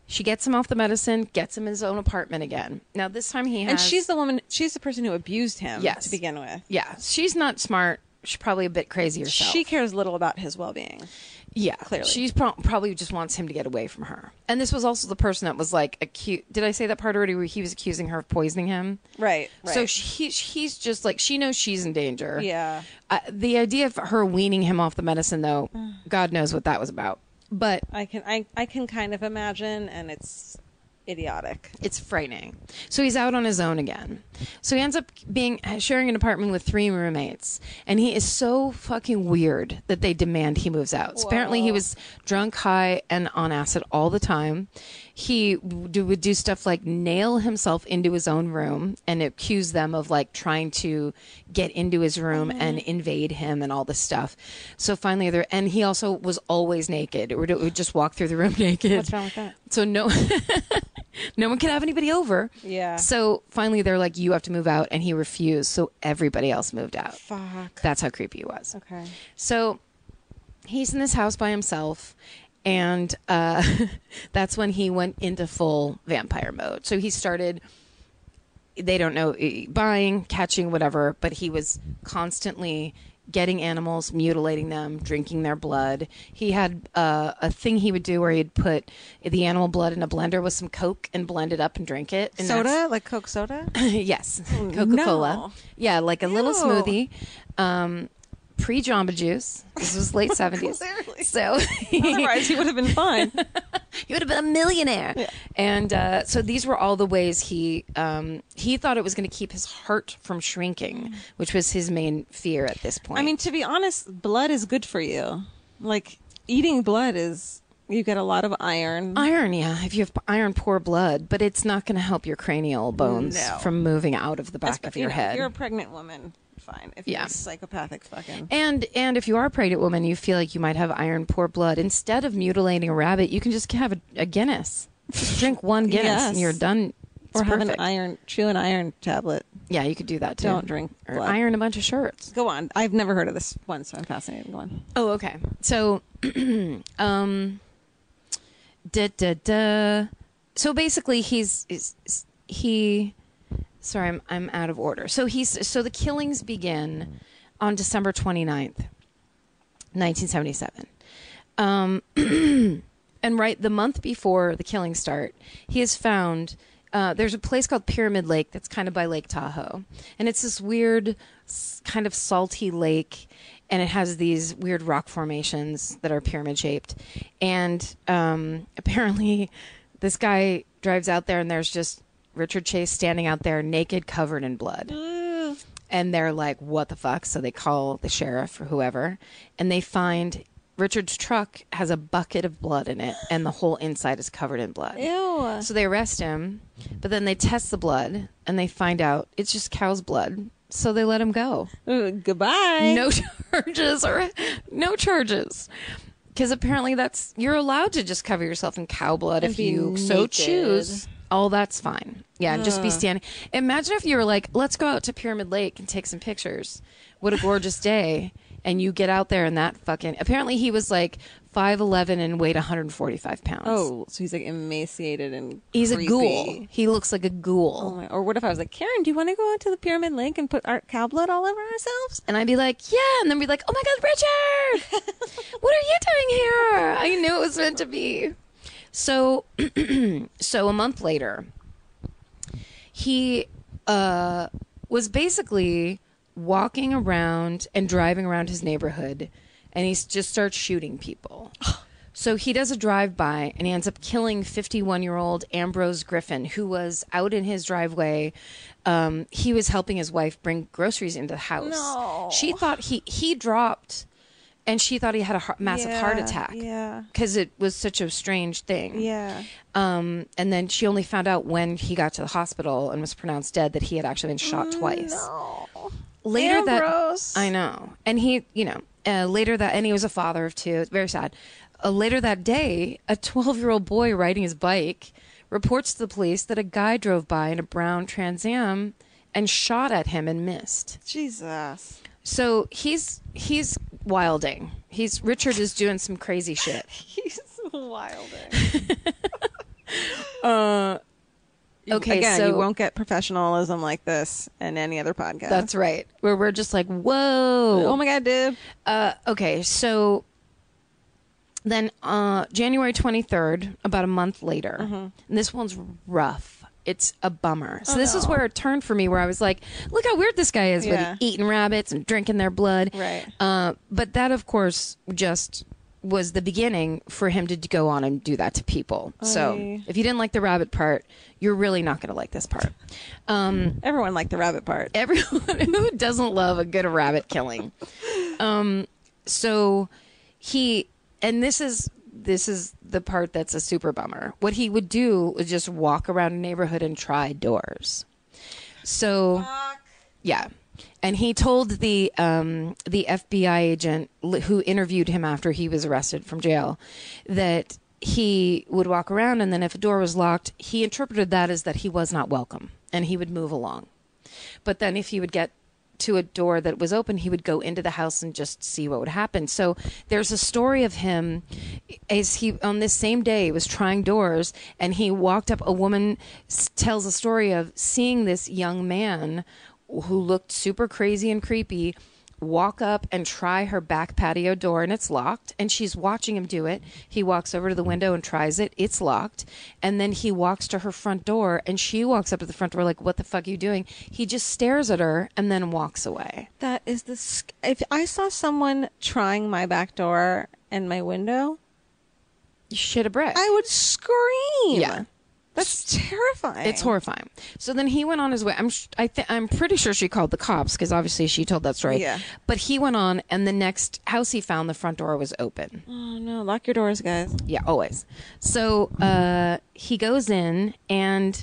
Speaker 5: She gets him off the medicine, gets him his own apartment again. Now this time he has...
Speaker 4: And she's the person who abused him to begin with.
Speaker 5: Yeah. She's not smart. She's probably a bit crazy herself.
Speaker 4: She cares little about his well-being.
Speaker 5: Yeah.
Speaker 4: Clearly.
Speaker 5: She's probably just wants him to get away from her. And this was also the person that was like, did I say that part already where he was accusing her of poisoning him?
Speaker 4: Right.
Speaker 5: So he's just like, she knows she's in danger.
Speaker 4: Yeah.
Speaker 5: The idea of her weaning him off the medicine, though, God knows what that was about. But
Speaker 4: I can kind of imagine, and it's idiotic.
Speaker 5: It's frightening. So he's out on his own again. So he ends up sharing an apartment with 3 roommates, and he is so fucking weird that they demand he moves out. So apparently he was drunk, high, and on acid all the time. He would do stuff like nail himself into his own room and accuse them of like trying to get into his room and invade him and all this stuff. So finally, and he also was always naked, or would just walk through the room naked.
Speaker 4: What's wrong with that?
Speaker 5: So no one could have anybody over.
Speaker 4: Yeah.
Speaker 5: So finally, they're like, "You have to move out," and he refused. So everybody else moved out.
Speaker 4: Fuck.
Speaker 5: That's how creepy he was.
Speaker 4: Okay.
Speaker 5: So he's in this house by himself. And that's when he went into full vampire mode. So he started, they don't know, buying, catching, whatever, but he was constantly getting animals, mutilating them, drinking their blood. He had a thing he would do where he'd put the animal blood in a blender with some Coke and blend it up and drink it. And
Speaker 4: soda? Like Coke soda?
Speaker 5: Yes. Coca-Cola.
Speaker 4: No.
Speaker 5: Yeah, like a little smoothie. Pre-Jamba Juice. This was late 70s.
Speaker 4: Clearly.
Speaker 5: So
Speaker 4: otherwise he would have been fine.
Speaker 5: He would have been a millionaire. Yeah. And so these were all the ways he thought it was going to keep his heart from shrinking, which was his main fear at this point.
Speaker 4: I mean, to be honest, blood is good for you. Like, eating blood is... You get a lot of iron.
Speaker 5: Iron, yeah. If you have iron poor blood, but it's not going to help your cranial bones from moving out of the back of your head.
Speaker 4: You're a pregnant woman. Fine. If you're psychopathic fucking.
Speaker 5: And if you are a pregnant woman, you feel like you might have iron poor blood. Instead of mutilating a rabbit, you can just have a Guinness. Just drink one Guinness and you're done.
Speaker 4: Or have chew an iron tablet.
Speaker 5: Yeah, you could do that too.
Speaker 4: Don't drink blood.
Speaker 5: Or iron a bunch of shirts.
Speaker 4: Go on. I've never heard of this one, so I'm fascinated. Go on.
Speaker 5: Oh, okay. So, So basically, Sorry, I'm out of order. So the killings begin on December 29th, 1977. And right the month before the killings start, he has found there's a place called Pyramid Lake that's kind of by Lake Tahoe, and it's this weird kind of salty lake, and it has these weird rock formations that are pyramid shaped, and apparently this guy drives out there and there's just Richard Chase standing out there naked, covered in blood. And they're like, what the fuck? So they call the sheriff or whoever, and they find Richard's truck has a bucket of blood in it, and the whole inside is covered in blood.
Speaker 4: Ew.
Speaker 5: So they arrest him, but then they test the blood, and they find out it's just cow's blood. So they let him go.
Speaker 4: Goodbye.
Speaker 5: No charges. Because apparently you're allowed to just cover yourself in cow blood if you so choose. Oh, that's fine. Yeah, and just be standing. Imagine if you were like, let's go out to Pyramid Lake and take some pictures. What a gorgeous day. And you get out there and that fucking... Apparently he was like 5'11" and weighed 145 pounds.
Speaker 4: Oh, so he's like emaciated and
Speaker 5: He's
Speaker 4: creepy.
Speaker 5: a ghoul. He looks like a ghoul.
Speaker 4: Or what if I was like, Karen, do you want to go out to the Pyramid Lake and put our cow blood all over ourselves?
Speaker 5: And I'd be like, yeah. And then be like, oh my God, Richard! What are you doing here? I knew it was meant to be. So a month later, he was basically walking around and driving around his neighborhood, and he just starts shooting people. So he does a drive-by, and he ends up killing 51-year-old Ambrose Griffin, who was out in his driveway. He was helping his wife bring groceries into the house.
Speaker 4: No.
Speaker 5: She thought he dropped... And she thought he had a massive heart attack.
Speaker 4: Yeah.
Speaker 5: Because it was such a strange thing.
Speaker 4: Yeah.
Speaker 5: And then she only found out when he got to the hospital and was pronounced dead that he had actually been shot twice.
Speaker 4: No.
Speaker 5: Later
Speaker 4: Ambrose.
Speaker 5: I know. And he, later that, and he was a father of 2. It's very sad. Later that day, a 12-year-old boy riding his bike reports to the police that a guy drove by in a brown Trans Am and shot at him and missed.
Speaker 4: Jesus.
Speaker 5: So he's wilding. Richard is doing some crazy shit.
Speaker 4: He's wilding.
Speaker 5: Okay,
Speaker 4: Again,
Speaker 5: so
Speaker 4: you won't get professionalism like this in any other podcast.
Speaker 5: that's right. Where we're just like, whoa.
Speaker 4: Oh my God, dude.
Speaker 5: Okay, so then January 23rd, about a month later, and this one's rough. It's a bummer. So this is where it turned for me, where I was like, look how weird this guy is with eating rabbits and drinking their blood.
Speaker 4: Right.
Speaker 5: But that, of course, just was the beginning for him to go on and do that to people. So if you didn't like the rabbit part, you're really not going to like this part.
Speaker 4: Everyone liked the rabbit part.
Speaker 5: Everyone who doesn't love a good rabbit killing. So he, and this is the part that's a super bummer. What he would do was just walk around a neighborhood and try doors. So, yeah. And he told the FBI agent who interviewed him after he was arrested from jail that he would walk around, and then if a door was locked, he interpreted that as that he was not welcome, and he would move along. But then if he would get to a door that was open, he would go into the house and just see what would happen. So there's a story of him as he, on this same day, was trying doors, and he walked up. A woman tells a story of seeing this young man who looked super crazy and creepy walk up and try her back patio door, and it's locked, and she's watching him do it. He walks over to the window and tries it. It's locked. And then he walks to her front door, and she walks up to the front door like, what the fuck are you doing? He just stares at her and then walks away.
Speaker 4: That is if I saw someone trying my back door and my window,
Speaker 5: You shit a brick.
Speaker 4: I would scream.
Speaker 5: Yeah.
Speaker 4: That's terrifying.
Speaker 5: It's horrifying. So then he went on his way. I'm pretty sure she called the cops because obviously she told that story.
Speaker 4: Yeah.
Speaker 5: But he went on, and the next house he found, the front door was open.
Speaker 4: Oh no! Lock your doors, guys.
Speaker 5: Yeah, always. So he goes in, and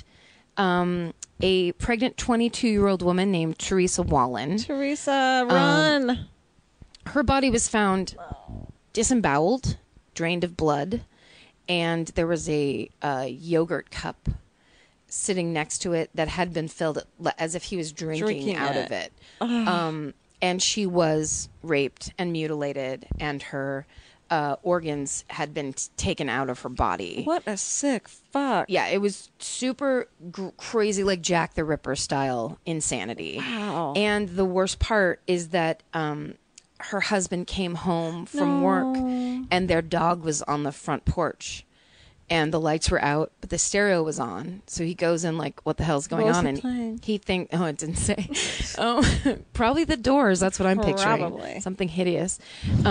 Speaker 5: a pregnant 22-year-old woman named Teresa Wallen.
Speaker 4: Teresa, run!
Speaker 5: Her body was found disemboweled, drained of blood, and there was a yogurt cup sitting next to it that had been filled as if he was drinking out of it. And she was raped and mutilated, and her organs had been taken out of her body.
Speaker 4: What a sick fuck.
Speaker 5: Yeah, it was super crazy, like Jack the Ripper style insanity.
Speaker 4: Wow.
Speaker 5: And the worst part is that her husband came home from work, and their dog was on the front porch, and the lights were out, but the stereo was on. So he goes in like, what the hell's going on? And
Speaker 4: playing?
Speaker 5: he thinks, oh, it didn't say. Probably the Doors. That's what I'm picturing.
Speaker 4: Probably.
Speaker 5: Something hideous.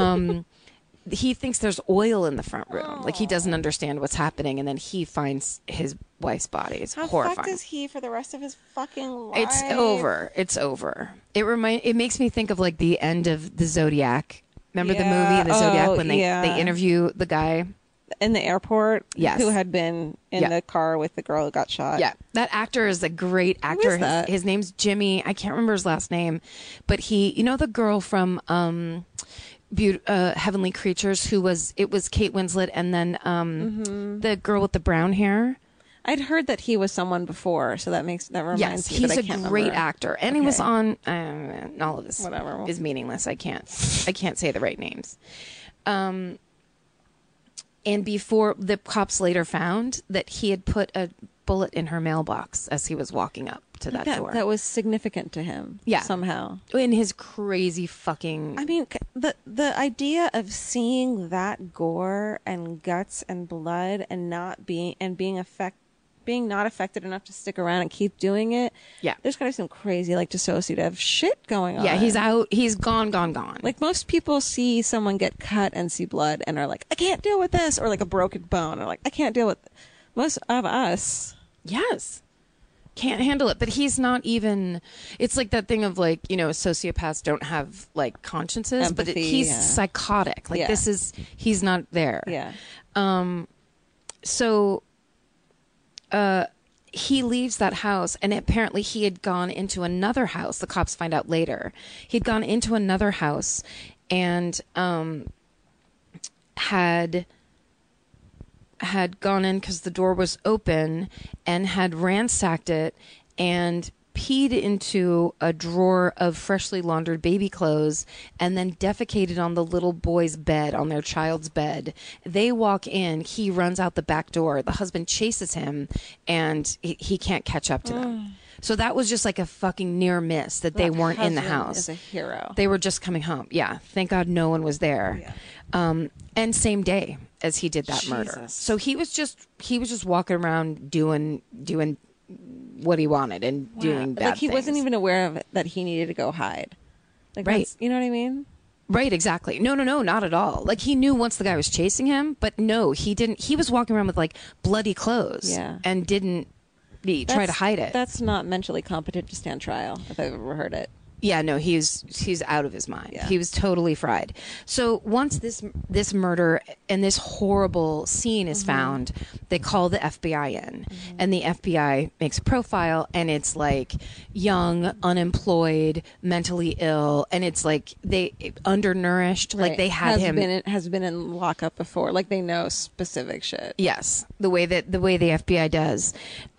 Speaker 5: He thinks there's oil in the front room. Like, he doesn't understand what's happening, and then he finds his wife's body. It's
Speaker 4: How
Speaker 5: horrifying.
Speaker 4: fucked is he for the rest of his fucking life?
Speaker 5: It's over. It's over. It makes me think of like the end of the Zodiac. Remember the movie, the Zodiac, when they interview the guy
Speaker 4: in the airport,
Speaker 5: Yes.
Speaker 4: who had been in the car with the girl who got shot.
Speaker 5: Yeah, that actor is a great actor.
Speaker 4: is that?
Speaker 5: His name's Jimmy. I can't remember his last name, but you know the girl from Heavenly Creatures, it was Kate Winslet, and then the girl with the brown hair.
Speaker 4: I'd heard that he was someone before, so that reminds
Speaker 5: Yes,
Speaker 4: me. But
Speaker 5: he's
Speaker 4: I
Speaker 5: a
Speaker 4: can't
Speaker 5: great
Speaker 4: remember.
Speaker 5: actor, and he was on all of this.
Speaker 4: Whatever.
Speaker 5: Is meaningless. I can't say the right names. And before, the cops later found that he had put a bullet in her mailbox as he was walking up to that door.
Speaker 4: That was significant to him.
Speaker 5: Yeah.
Speaker 4: Somehow.
Speaker 5: In his crazy fucking.
Speaker 4: I mean, the idea of seeing that gore and guts and blood and being not affected enough to stick around and keep doing it.
Speaker 5: Yeah.
Speaker 4: There's gotta be some crazy, like, dissociative shit going on.
Speaker 5: Yeah, he's out. He's gone.
Speaker 4: Like, most people see someone get cut and see blood and are like, I can't deal with this, or like a broken bone, or like, I can't deal with. Most of us.
Speaker 5: Yes. Can't handle it. But he's not even. It's like that thing of like, sociopaths don't have like consciences,
Speaker 4: Empathy,
Speaker 5: but he's
Speaker 4: yeah.
Speaker 5: psychotic. Like, he's not there.
Speaker 4: Yeah.
Speaker 5: So he leaves that house, and apparently he had gone into another house. The cops find out later. He'd gone into another house and had gone in because the door was open, and had ransacked it and peed into a drawer of freshly laundered baby clothes and then defecated on the little boy's bed, on their child's bed. They walk in, he runs out the back door. The husband chases him and he can't catch up to them. So that was just like a fucking near miss that they weren't in the house.
Speaker 4: Is a hero.
Speaker 5: They were just coming home. Yeah. Thank God no one was there. Yeah. And same day as he did that murder. So he was just walking around doing what he wanted and doing bad
Speaker 4: Like he
Speaker 5: things.
Speaker 4: wasn't even aware of it, that he needed to go hide. Like,
Speaker 5: Right.
Speaker 4: You know what I mean?
Speaker 5: Right, exactly. No, not at all. Like he knew once the guy was chasing him, but no, he didn't. He was walking around with like bloody clothes and didn't try to hide it.
Speaker 4: That's not mentally competent to stand trial, if I've ever heard it.
Speaker 5: Yeah, no, he's out of his mind.
Speaker 4: Yeah.
Speaker 5: He was totally fried. So once this murder and this horrible scene is found, they call the FBI in, and the FBI makes a profile, and it's like young, unemployed, mentally ill, and it's like they undernourished, like they had
Speaker 4: has been in lockup before, like they know specific shit.
Speaker 5: Yes, the way the FBI does.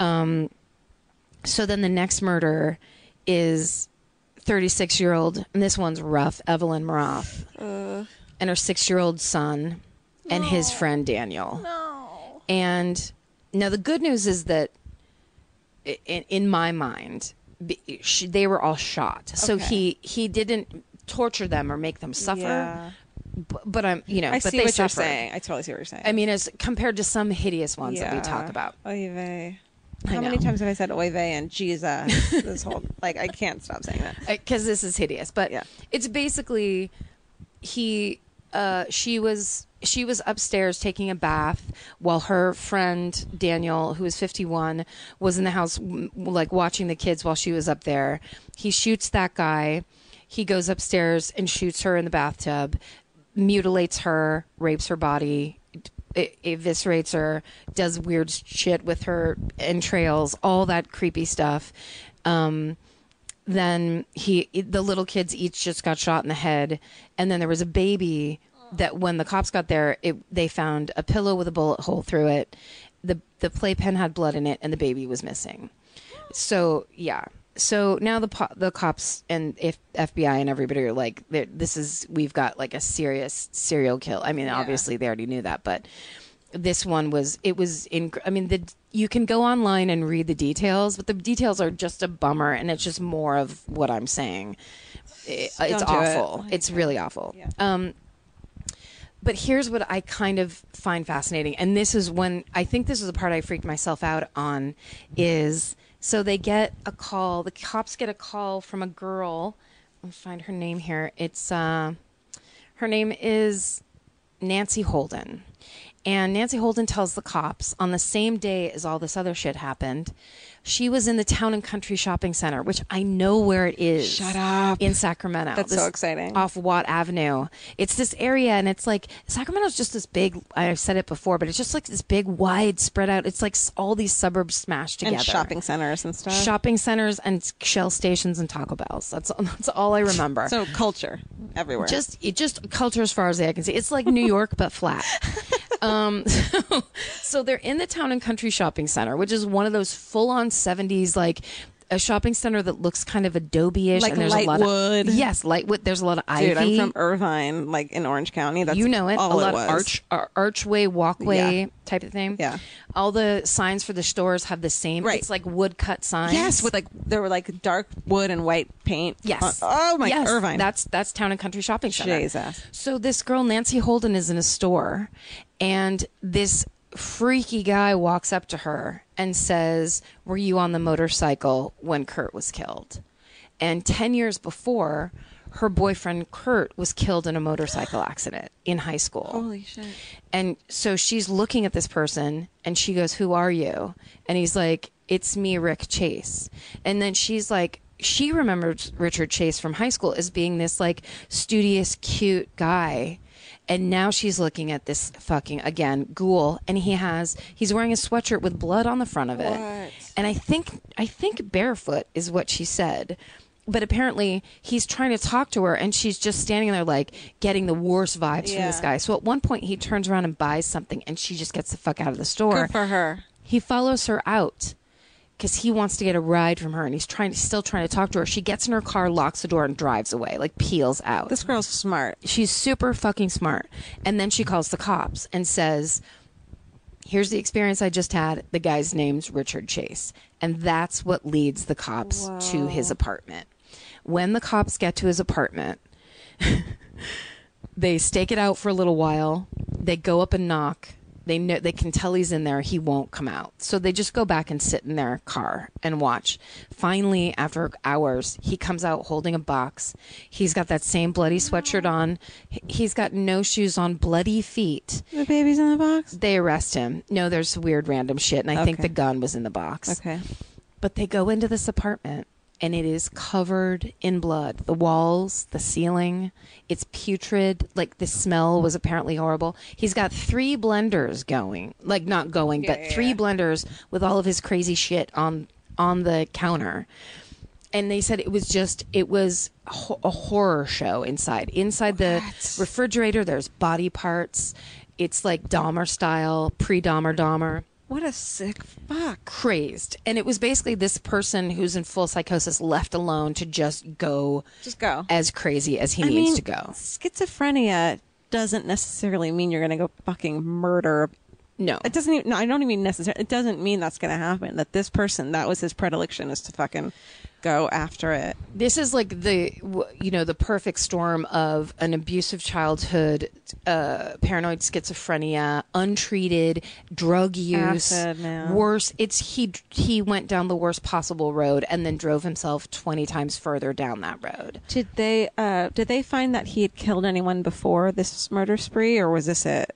Speaker 5: So then the next murder is 36-year-old, and this one's rough, Evelyn Maroth, and her 6-year-old son, and his friend Daniel. No. And now the good news is that, in my mind, they were all shot. So he didn't torture them or make them suffer.
Speaker 4: Yeah.
Speaker 5: But I see
Speaker 4: what
Speaker 5: suffered.
Speaker 4: you're saying. I totally see what you're saying.
Speaker 5: I mean, as compared to some hideous ones that we talk about.
Speaker 4: Oy vey. How many times have I said oy vey and Jesus? This whole, like, I can't stop saying that.
Speaker 5: Because this is hideous. But it's basically she was upstairs taking a bath while her friend Daniel, who was 51, was in the house like watching the kids while she was up there. He shoots that guy. He goes upstairs and shoots her in the bathtub, mutilates her, rapes her body, eviscerates her, does weird shit with her entrails, all that creepy stuff. Then the little kids each just got shot in the head, and then there was a baby that when the cops got there, they found a pillow with a bullet hole through it. The playpen had blood in it, and the baby was missing. So yeah. So now the cops and FBI and everybody are like, we've got like a serious serial kill. I mean, obviously they already knew that, but this one you can go online and read the details, but the details are just a bummer, and it's just more of what I'm saying. It's awful. It's really awful. Yeah. But here's what I kind of find fascinating, and this is the part I freaked myself out on is. So they get a call. The cops get a call from a girl. I'll find her name here. It's her name is Nancy Holden. And Nancy Holden tells the cops on the same day as all this other shit happened, she was in the Town and Country Shopping Center, which I know where it is.
Speaker 4: Shut up.
Speaker 5: In Sacramento.
Speaker 4: That's so exciting.
Speaker 5: Off Watt Avenue. It's this area, and it's like, Sacramento's just this big, I've said it before, but it's just like this big, wide, spread out. It's like all these suburbs smashed together.
Speaker 4: And shopping centers and stuff.
Speaker 5: Shopping centers and Shell stations and Taco Bells. That's all I remember.
Speaker 4: So culture everywhere.
Speaker 5: Just culture as far as I can see. It's like New York, but flat. So they're in the Town and Country Shopping Center, which is one of those full-on 70s, like a shopping center that looks kind of adobe-ish.
Speaker 4: Like
Speaker 5: and there's
Speaker 4: light
Speaker 5: a lot
Speaker 4: wood.
Speaker 5: Yes, light wood. There's a lot of ivy.
Speaker 4: Dude, I'm from Irvine, like in Orange County. That's
Speaker 5: you know it.
Speaker 4: all
Speaker 5: a lot
Speaker 4: it was.
Speaker 5: of archway, walkway type of thing.
Speaker 4: Yeah.
Speaker 5: All the signs for the stores have the same.
Speaker 4: Right.
Speaker 5: It's like wood-cut signs.
Speaker 4: Yes, with there were like dark wood and white paint.
Speaker 5: Yes.
Speaker 4: Yes. Irvine.
Speaker 5: That's Town and Country Shopping Center.
Speaker 4: Jesus.
Speaker 5: So this girl, Nancy Holden, is in a store, and this freaky guy walks up to her and says, "Were you on the motorcycle when Kurt was killed?" And 10 years before, her boyfriend Kurt was killed in a motorcycle accident in high school.
Speaker 4: Holy shit.
Speaker 5: And so she's looking at this person and she goes, "Who are you?" And he's like, "It's me, Rick Chase." And then she's like, she remembers Richard Chase from high school as being this like studious, cute guy. And now she's looking at this fucking, again, ghoul, and he's wearing a sweatshirt with blood on the front of it.
Speaker 4: What?
Speaker 5: And I think barefoot is what she said. But apparently he's trying to talk to her, and she's just standing there like getting the worst vibes from this guy. So at one point he turns around and buys something, and she just gets the fuck out of the store.
Speaker 4: Good for her.
Speaker 5: He follows her out because he wants to get a ride from her, and he's still trying to talk to her. She gets in her car, locks the door, and drives away, like peels out.
Speaker 4: This girl's smart.
Speaker 5: She's super fucking smart. And then she calls the cops and says, here's the experience I just had. The guy's name's Richard Chase. And that's what leads the cops to his apartment. When the cops get to his apartment, they stake it out for a little while. They go up and knock. They know they can tell he's in there. He won't come out. So they just go back and sit in their car and watch. Finally, after hours, he comes out holding a box. He's got that same bloody sweatshirt on. He's got no shoes on, bloody feet.
Speaker 4: The baby's in the box?
Speaker 5: They arrest him. No, there's weird random shit. And I think the gun was in the box.
Speaker 4: Okay.
Speaker 5: But they go into this apartment. And it is covered in blood. The walls, the ceiling, it's putrid. Like, the smell was apparently horrible. He's got 3 blenders going. Like, not going, but 3 blenders with all of his crazy shit on the counter. And they said it was a horror show inside. Inside the refrigerator, there's body parts. It's like Dahmer style, pre-Dahmer.
Speaker 4: What a sick fuck.
Speaker 5: Crazed. And it was basically this person who's in full psychosis left alone to just go as crazy as he needs to go.
Speaker 4: Schizophrenia doesn't necessarily mean you're going to go fucking murder.
Speaker 5: No.
Speaker 4: It doesn't even, no, I don't even necessarily, it doesn't mean that's going to happen. That this person, that was his predilection, is to fucking go after it.
Speaker 5: This is like the perfect storm of an abusive childhood, paranoid schizophrenia, untreated drug use,
Speaker 4: acid, man.
Speaker 5: Worse. He went down the worst possible road and then drove himself 20 times further down that road.
Speaker 4: Did they find that he had killed anyone before this murder spree, or was this it?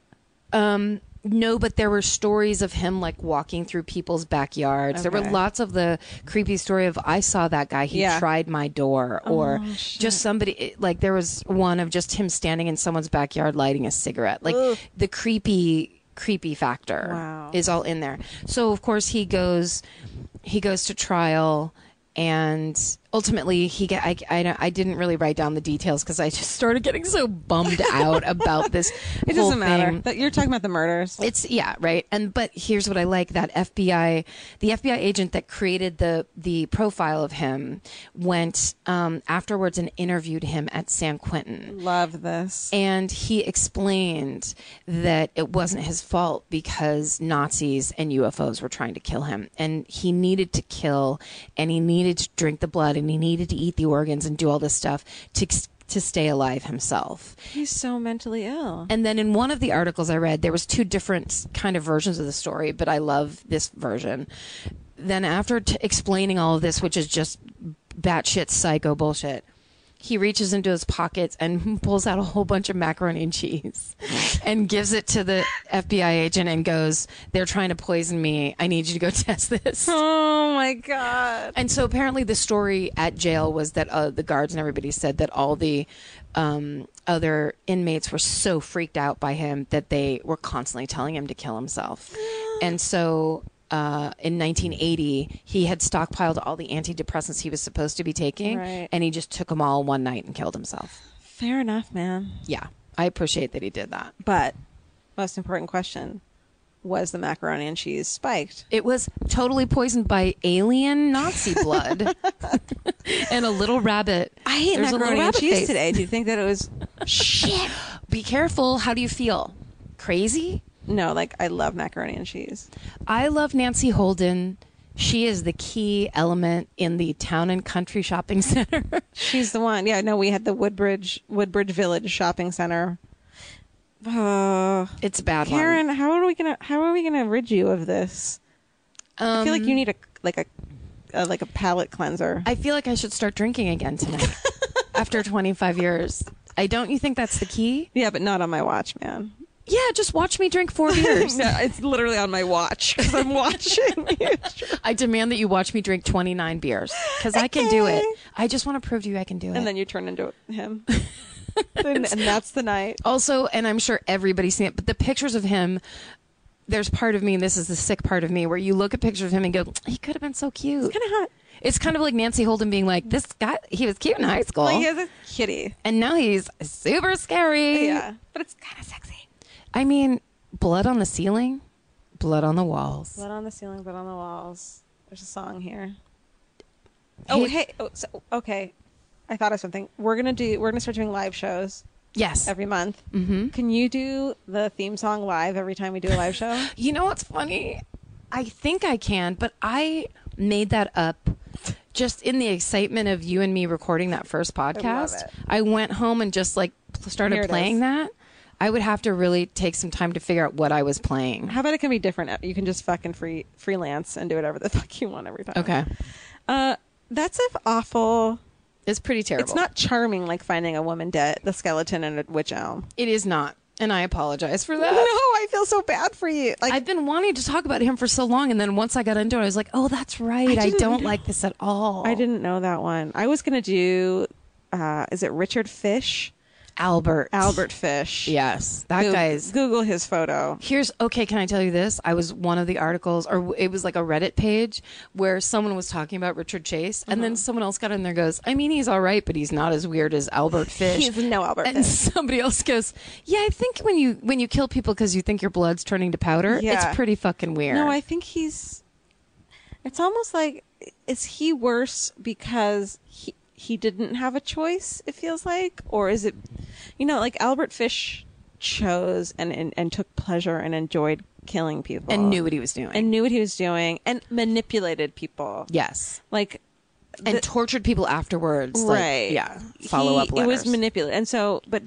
Speaker 5: No, but there were stories of him like walking through people's backyards. There were lots of the creepy story of, I saw that guy, he tried my door, or just somebody, like there was one of just him standing in someone's backyard lighting a cigarette. Like the creepy factor is all in there. So of course he goes to trial. And ultimately, I didn't really write down the details because I just started getting so bummed out about this.
Speaker 4: It doesn't matter. But you're talking about the murders.
Speaker 5: Right. But here's what I like: that the FBI agent that created the profile of him went afterwards and interviewed him at San Quentin.
Speaker 4: Love this.
Speaker 5: And he explained that it wasn't his fault because Nazis and UFOs were trying to kill him, and he needed to kill, and he needed to drink the blood, and he needed to eat the organs and do all this stuff to stay alive himself.
Speaker 4: He's so mentally ill.
Speaker 5: And then in one of the articles I read, there was 2 different kind of versions of the story, but I love this version. Then after explaining all of this, which is just batshit psycho bullshit, he reaches into his pockets and pulls out a whole bunch of macaroni and cheese and gives it to the FBI agent and goes, they're trying to poison me. I need you to go test this.
Speaker 4: Oh, my God.
Speaker 5: And so apparently the story at jail was that the guards and everybody said that all the other inmates were so freaked out by him that they were constantly telling him to kill himself. And so in 1980, he had stockpiled all the antidepressants he was supposed to be taking, and he just took them all one night and killed himself.
Speaker 4: Fair enough, man.
Speaker 5: Yeah, I appreciate that he did that.
Speaker 4: But most important question, was the macaroni and cheese spiked?
Speaker 5: It was totally poisoned by alien Nazi blood and a little rabbit.
Speaker 4: I ate macaroni and cheese today. Do you think that it was...
Speaker 5: Shit. Be careful. How do you feel? Crazy?
Speaker 4: No, like, I love macaroni and cheese.
Speaker 5: I love Nancy Holden. She is the key element in the Town and Country Shopping Center.
Speaker 4: She's the one. Yeah, no, we had the Woodbridge Village Shopping Center.
Speaker 5: It's a bad
Speaker 4: Karen,
Speaker 5: one.
Speaker 4: how are we gonna rid you of this? I feel like you need a palate cleanser.
Speaker 5: I feel like I should start drinking again tonight after 25 years. Don't you think that's the key?
Speaker 4: Yeah, but not on my watch, man.
Speaker 5: Yeah, just watch me drink 4 beers.
Speaker 4: No, it's literally on my watch because I'm watching you.
Speaker 5: I demand that you watch me drink 29 beers because I can do it. I just want to prove to you I can do it.
Speaker 4: And then you turn into him. and that's the night.
Speaker 5: Also, and I'm sure everybody's seen it, but the pictures of him, there's part of me, and this is the sick part of me, where you look at pictures of him and go, he could have been so cute.
Speaker 4: He's kind of hot.
Speaker 5: It's kind of like Nancy Holden being like, this guy, he was cute in high school.
Speaker 4: Like, he has a kitty.
Speaker 5: And now he's super scary.
Speaker 4: Yeah, but it's kind of sexy.
Speaker 5: I mean, blood on the ceiling, blood on the walls.
Speaker 4: Blood on the ceiling, blood on the walls. There's a song here. Oh, hey. Oh, so, okay. I thought of something. We're gonna start doing live shows.
Speaker 5: Yes.
Speaker 4: Every month.
Speaker 5: Mm-hmm.
Speaker 4: Can you do the theme song live every time we do a live show?
Speaker 5: You know what's funny? I think I can, but I made that up just in the excitement of you and me recording that first podcast. I went home and just like started playing that. I would have to really take some time to figure out what I was playing.
Speaker 4: How about it can be different? You can just fucking freelance and do whatever the fuck you want every time.
Speaker 5: Okay.
Speaker 4: That's an awful...
Speaker 5: It's pretty terrible.
Speaker 4: It's not charming like finding a woman dead, the skeleton in a witch elm.
Speaker 5: It is not. And I apologize for that.
Speaker 4: No, I feel so bad for you. Like,
Speaker 5: I've been wanting to talk about him for so long. And then once I got into it, I was like, oh, that's right. I don't like this at all.
Speaker 4: I didn't know that one. I was going to do, is it Richard Fish? Albert Fish.
Speaker 5: Yes. That guy's...
Speaker 4: Google his photo.
Speaker 5: Okay, can I tell you this? I was one of the articles, or it was like a Reddit page where someone was talking about Richard Chase, and then someone else got in there and goes, I mean, he's all right, but he's not as weird as Albert Fish.
Speaker 4: He's no Albert Fish.
Speaker 5: And somebody else goes, yeah, I think when you kill people because you think your blood's turning to powder, it's pretty fucking weird.
Speaker 4: No, I think it's almost like, is he worse because he didn't have a choice, it feels like? Or is it, like Albert Fish chose and took pleasure and enjoyed killing people.
Speaker 5: And knew what he was doing. And
Speaker 4: manipulated people.
Speaker 5: Yes.
Speaker 4: And
Speaker 5: tortured people afterwards.
Speaker 4: Right.
Speaker 5: Follow-up letters.
Speaker 4: It was manipulated. And so, but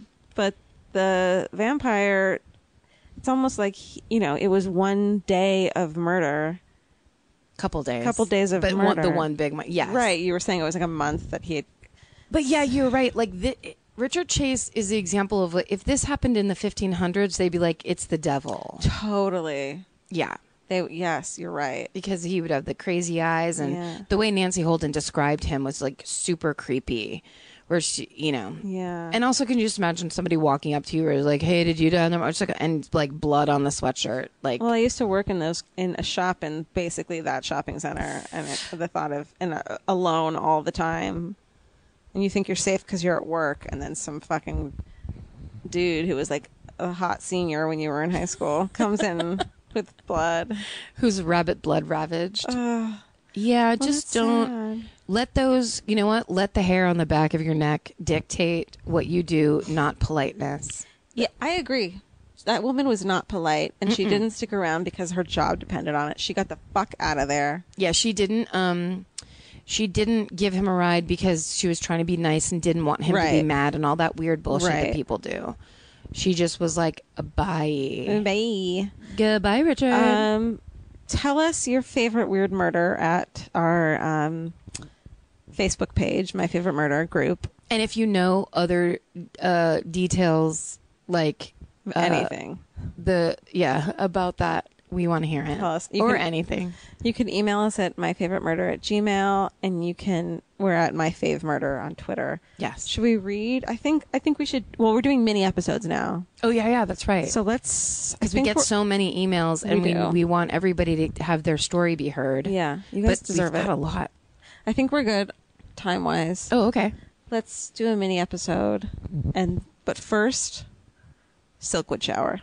Speaker 4: the vampire, it's almost like, it was one day of murder.
Speaker 5: Couple days of
Speaker 4: murder.
Speaker 5: The one big month. Yes.
Speaker 4: Right. You were saying it was like a month that he had.
Speaker 5: But yeah, you're right. Like Richard Chase is the example of if this happened in the 1500s, they'd be like, it's the devil.
Speaker 4: Totally.
Speaker 5: Yeah.
Speaker 4: Yes, you're right.
Speaker 5: Because he would have the crazy eyes, and the way Nancy Holden described him was like super creepy. Where she,
Speaker 4: Yeah.
Speaker 5: And also, can you just imagine somebody walking up to you or like, hey, did you die? And like blood on the sweatshirt. Like,
Speaker 4: well, I used to work in a shop in basically that shopping center, and the thought of alone all the time, and you think you're safe because you're at work, and then some fucking dude who was like a hot senior when you were in high school comes in with blood,
Speaker 5: who's rabbit blood ravaged. Yeah, just don't. Sad. Let those, let the hair on the back of your neck dictate what you do, not politeness.
Speaker 4: Yeah, I agree. That woman was not polite, and she didn't stick around because her job depended on it. She got the fuck out of there.
Speaker 5: Yeah, she didn't give him a ride because she was trying to be nice and didn't want him to be mad and all that weird bullshit that people do. She just was like, bye.
Speaker 4: Bye.
Speaker 5: Goodbye, Richard.
Speaker 4: Tell us your favorite weird murder at our Facebook page, My Favorite Murder group.
Speaker 5: And if you know other details, like
Speaker 4: anything,
Speaker 5: about that, we want to hear it.
Speaker 4: Tell us.
Speaker 5: Anything.
Speaker 4: You can email us at myfavoritemurder@gmail.com, and we're at myfavemurder on Twitter.
Speaker 5: Yes.
Speaker 4: Should we read? I think we should. Well, we're doing mini episodes now.
Speaker 5: Oh yeah, that's right.
Speaker 4: So let's,
Speaker 5: because we get so many emails, and we want everybody to have their story be heard.
Speaker 4: Yeah, you guys deserve it.
Speaker 5: Got a lot.
Speaker 4: I think we're good time wise.
Speaker 5: Oh, okay.
Speaker 4: Let's do a mini episode, but first, Silkwood shower.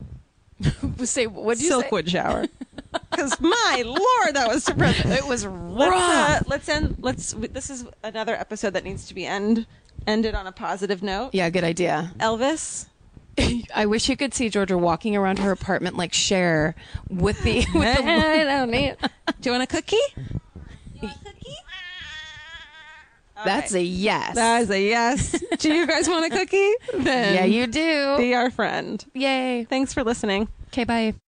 Speaker 5: Say what? Did you say?
Speaker 4: Silkwood shower. Because my lord, that was depressing.
Speaker 5: It was rough.
Speaker 4: Let's end. This is another episode that needs to be ended on a positive note.
Speaker 5: Yeah, good idea.
Speaker 4: Elvis.
Speaker 5: I wish you could see Georgia walking around her apartment like Cher with the.
Speaker 4: I don't need. Do you want a cookie? You want a cookie?
Speaker 5: That's a yes.
Speaker 4: That is a yes. Do you guys want a cookie? Then
Speaker 5: yeah, you do.
Speaker 4: Be our friend.
Speaker 5: Yay.
Speaker 4: Thanks for listening.
Speaker 5: Okay, bye.